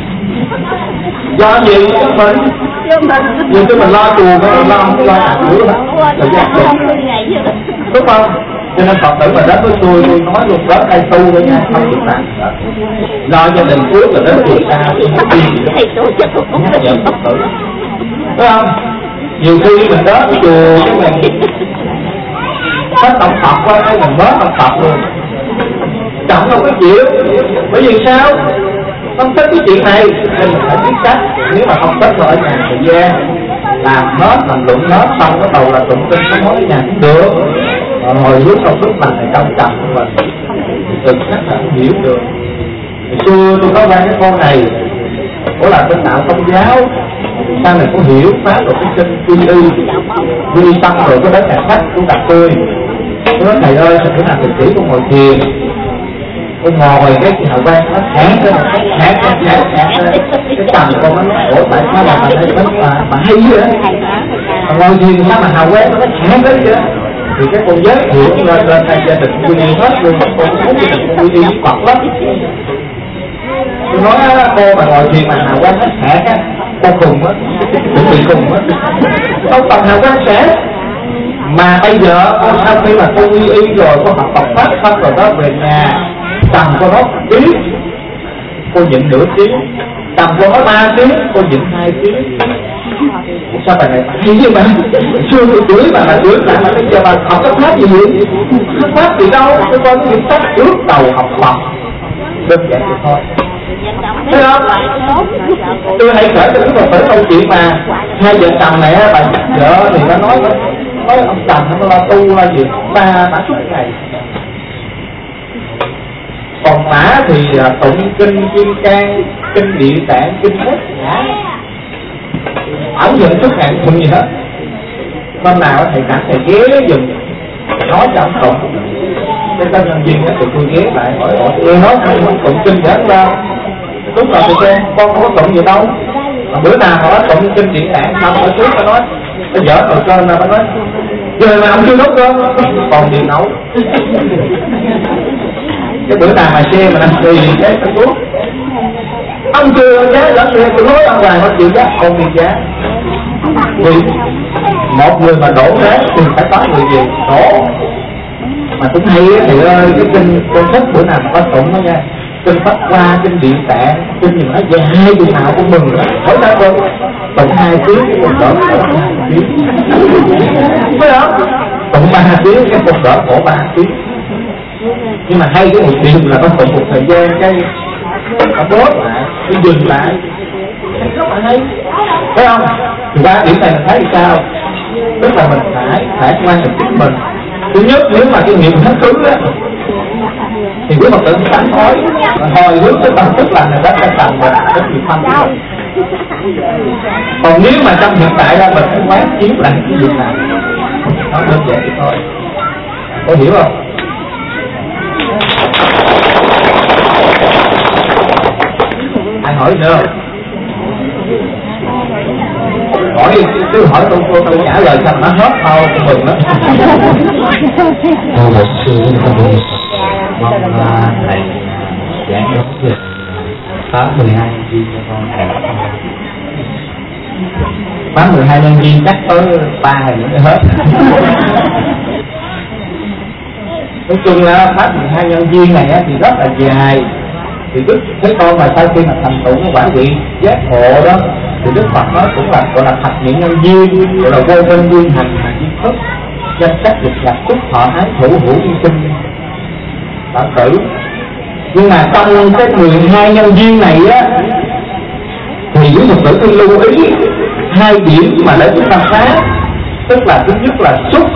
Do gì chúng mình? Vì chúng mình lo chùa, mình lo lo làm nữa thời gian đúng không? Cho nên Phật tử mà đến với tôi, tôi nói luôn đó, đây tu với nha, không được làm lo gia đình trước là đến chùa sao, tôi không đi nhắc nhở Phật tử, đúng không? Nhiều khi mình đến chùa cái mình hết tâm Phật qua cái mình bớt tâm Phật luôn, chẳng đâu có chịu, bởi vì sao? Không thích cái chuyện này nên mình phải biết cách. Nếu mà không thích rồi ở nhà thời gian làm hết, làm luận hết, xong cái đầu là tụng kinh nó nói ở nhà cũng được, rồi hồi lúc công đức lành này trong chồng của mình từng cách là hiểu được. Hồi xưa tôi có quen cái con này, cổ là bên đạo Công giáo, sau này có hiểu pháp rồi cái kinh quy y, quy y xong rồi có đến nhà khách của gặp tôi, tôi nói thầy ơi thầy phải làm thực sĩ con ngồi thiền. Tôi ngồi cái hào quang nó khẽ cái khẽ khẽ khẽ khẽ cái tầm con nó nói ủa tại sao mà mình thấy mà mà hay vậy đó, ngồi thiền sao mà hào quang nó khẽ tới vậy? Thì cái con giới thiệu lên lên đây gia đình quy y hết luôn, con muốn gia đình quy y với Phật lắm. Tôi nói cô mà ngồi thiền mà hào quang nó khẽ á, cô cùng á, chuẩn bị cùng á, không cần hào quang khẽ. Mà bây giờ cô sau khi mà cô quy y rồi, cô học Phật pháp xong rồi đó về nhà cầm cô nói tiếng, cô nhịn nửa tiếng, cầm cô nói ba tiếng, cô nhịn hai tiếng. Sao bà này hay như mà xưa tôi tuổi mà bà tuổi lại mà bây giờ bà học cái pháp gì vậy? Cái pháp gì đâu, tôi coi cái việc sách trước đầu học Phật đơn giản vậy thôi, thấy không? Tôi hay kể cho các Phật tử câu chuyện mà hai vợ chồng này bà vợ thì nó nói nói ông chồng nó lo tu là gì ba ba suốt ngày, còn mã thì tụng kinh Kim Cang, kinh Địa Tạng, kinh Hết Nhã, ổng dựng suốt ngày tụng gì hết. Hôm nào thầy cảnh thầy ghé dùm nói cho ông tụng, cái tên nhân viên thì tôi ghé lại hỏi hỏi tôi nói không tụng kinh gì hết đâu. Đúng rồi tụi con con không có tụng gì đâu, mà bữa nào họ tụng kinh Địa Tạng xong ở trước nó nói nó dở nồi cơm ra, nó nói giờ mà ông chưa nấu cơm còn gì nấu. Cái bữa nào mà xe mà đang tùy cái cái thuốc ông chưa giá lắm xe, tôi nói ông hoàng nó chịu giá không đi giá. Vì một người mà đổ rác thì phải có người gì đổ Mà cũng hay á thầy ơi, cái kinh con thích bữa nào mà có tụng đó nha, kinh Pháp Hoa, kinh Địa Tạng, kinh gì mà nó dài chừng nào cũng mừng lắm. Hỏi sao cô tụng hai tiếng cái cuộc đỡ khổ hai tiếng, phải không? Tụng ba tiếng cái cuộc đỡ khổ ba tiếng. Nhưng mà hay cái một điều là có tụng một thời gian cái nó bớt lại, nó dừng lại, rất là hay, phải không? Thì ba điểm này mình thấy thì sao? Tức là mình phải phải quan trọng chính mình. Thứ nhất, nếu mà cái nghiệp hết thứ á thì quý Phật tử sẽ tránh thói, hồi hướng tới tâm thức lành là rất là tầm và rất nhiều tâm của mình. Còn nếu mà trong hiện tại ra mình phải quán chiếu lại cái việc này, nó đơn giản vậy thôi. Có hiểu không? Ai hỏi nữa không? Hỏi đi, cứ hỏi tôi cô tôi trả lời xong nó hết thôi, tôi mừng lắm.
Thưa luật sư, mong thầy giảng nói về khóa mười hai nhân viên cho con thầy.
Khóa mười hai nhân viên chắc tới ba ngày nữa mới hết. Nói chung là khóa mười hai nhân viên này thì rất là dài. Thì Đức Thế Tôn mà sau khi mà thành tựu cái quả vị giác ngộ đó thì Đức Phật nói cũng là gọi là thập nhị nhân viên, gọi là vô bên duyên hành mà duyên thức, danh sách được gặp chúc thọ ái thủ hữu y sinh đạo tử. Nhưng mà trong cái mười hai nhân viên này á thì quý Phật tử tôi lưu ý hai điểm mà để chúng ta phá. Tức là thứ nhất là xúc,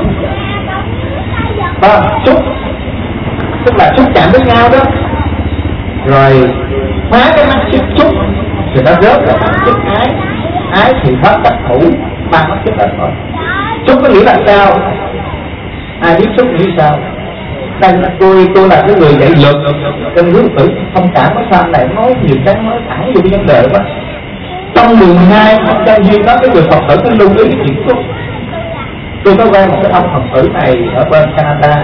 đó, xúc tức là xúc chạm với nhau đó, rồi phá cái mắt xúc xúc thì nó rớt là mắt xúc ái, ái thì hết tất thủ, ba mắt xúc là thôi. Xúc có nghĩa là sao? Ai biết xúc nghĩ sao? Đây, tôi tôi là cái người dạy luật trong hướng tử thông cảm với sao này nói nhiều cái nói thẳng vô cái vấn đề đó. Trong mười hai nhân duyên đó cái người Phật tử nó lưu ý chuyện xúc. Tôi có quen một cái ông Phật tử này ở bên Canada,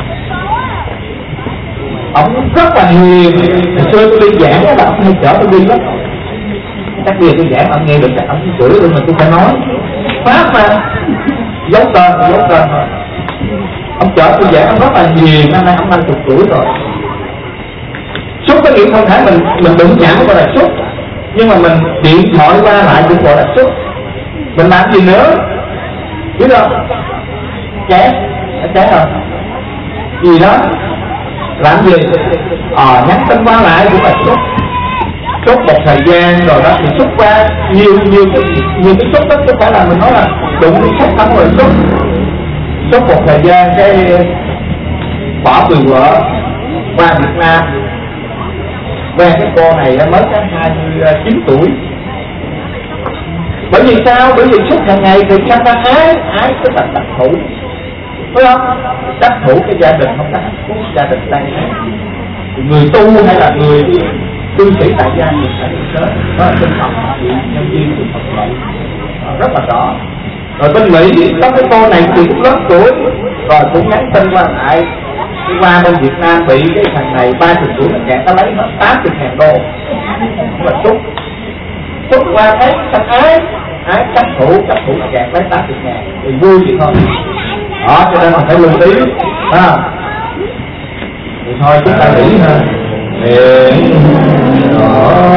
ông rất là hiền. Hồi xưa tôi đi giảng là ông hay chở tôi đi lắm. Chắc bây giờ tôi giảng ông nghe được chắc ông chửi luôn mà tôi phải nói Pháp mà dấu tên dấu tên thôi. Ông chở tôi giảng ông rất là hiền, năm nay ông năm mươi tuổi rồi. Xúc có nghĩa không phải mình mình đụng chạm gọi là xúc, nhưng mà mình điện thoại qua lại cũng gọi là xúc. Mình làm gì nữa biết không? Chán, chán rồi gì đó làm gì? Ờ nhắn tin qua lại cũng là xúc. Xúc một thời gian rồi đó thì xúc qua nhiều nhiều cái nhiều cái xúc đó, chứ phải là mình nói là đụng đi khách không rồi xúc. Xúc một thời gian cái bỏ người vợ qua Việt Nam, quen cái cô này mới có hai mươi chín tuổi. Bởi vì sao? Bởi vì suốt hàng ngày thì sanh ra ái, ái tức là đắc thủ, phải không? Đắc thủ cái gia đình không có hạnh phúc, gia đình đang ái. Người tu hay là người cư sĩ tại gia thì phải được sớm, đó là tinh thần nhân viên của Phật dạy rất là rõ. Rồi bên Mỹ có cái cô này thì cũng lớn tuổi rồi cũng nhắn tin qua lại, đi qua bên Việt Nam bị cái thằng này ba mươi tuổi là kẹt, nó lấy hết tám mươi ngàn đô mà xúc xúc qua thấy sanh ái, ái chấp thủ, chấp thủ là kẹt lấy tám mươi ngàn thì vui vậy thôi. Đó cho nên là phải lưu ý ha. Thì thôi chúng ta nghĩ ha, nguyện rõ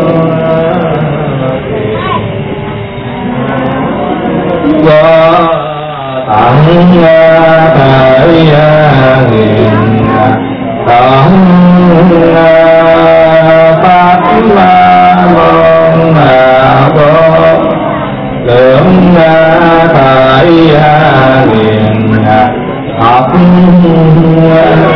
do tặng thể nghiền tận pháp ma môn vô lượng thể nghiền học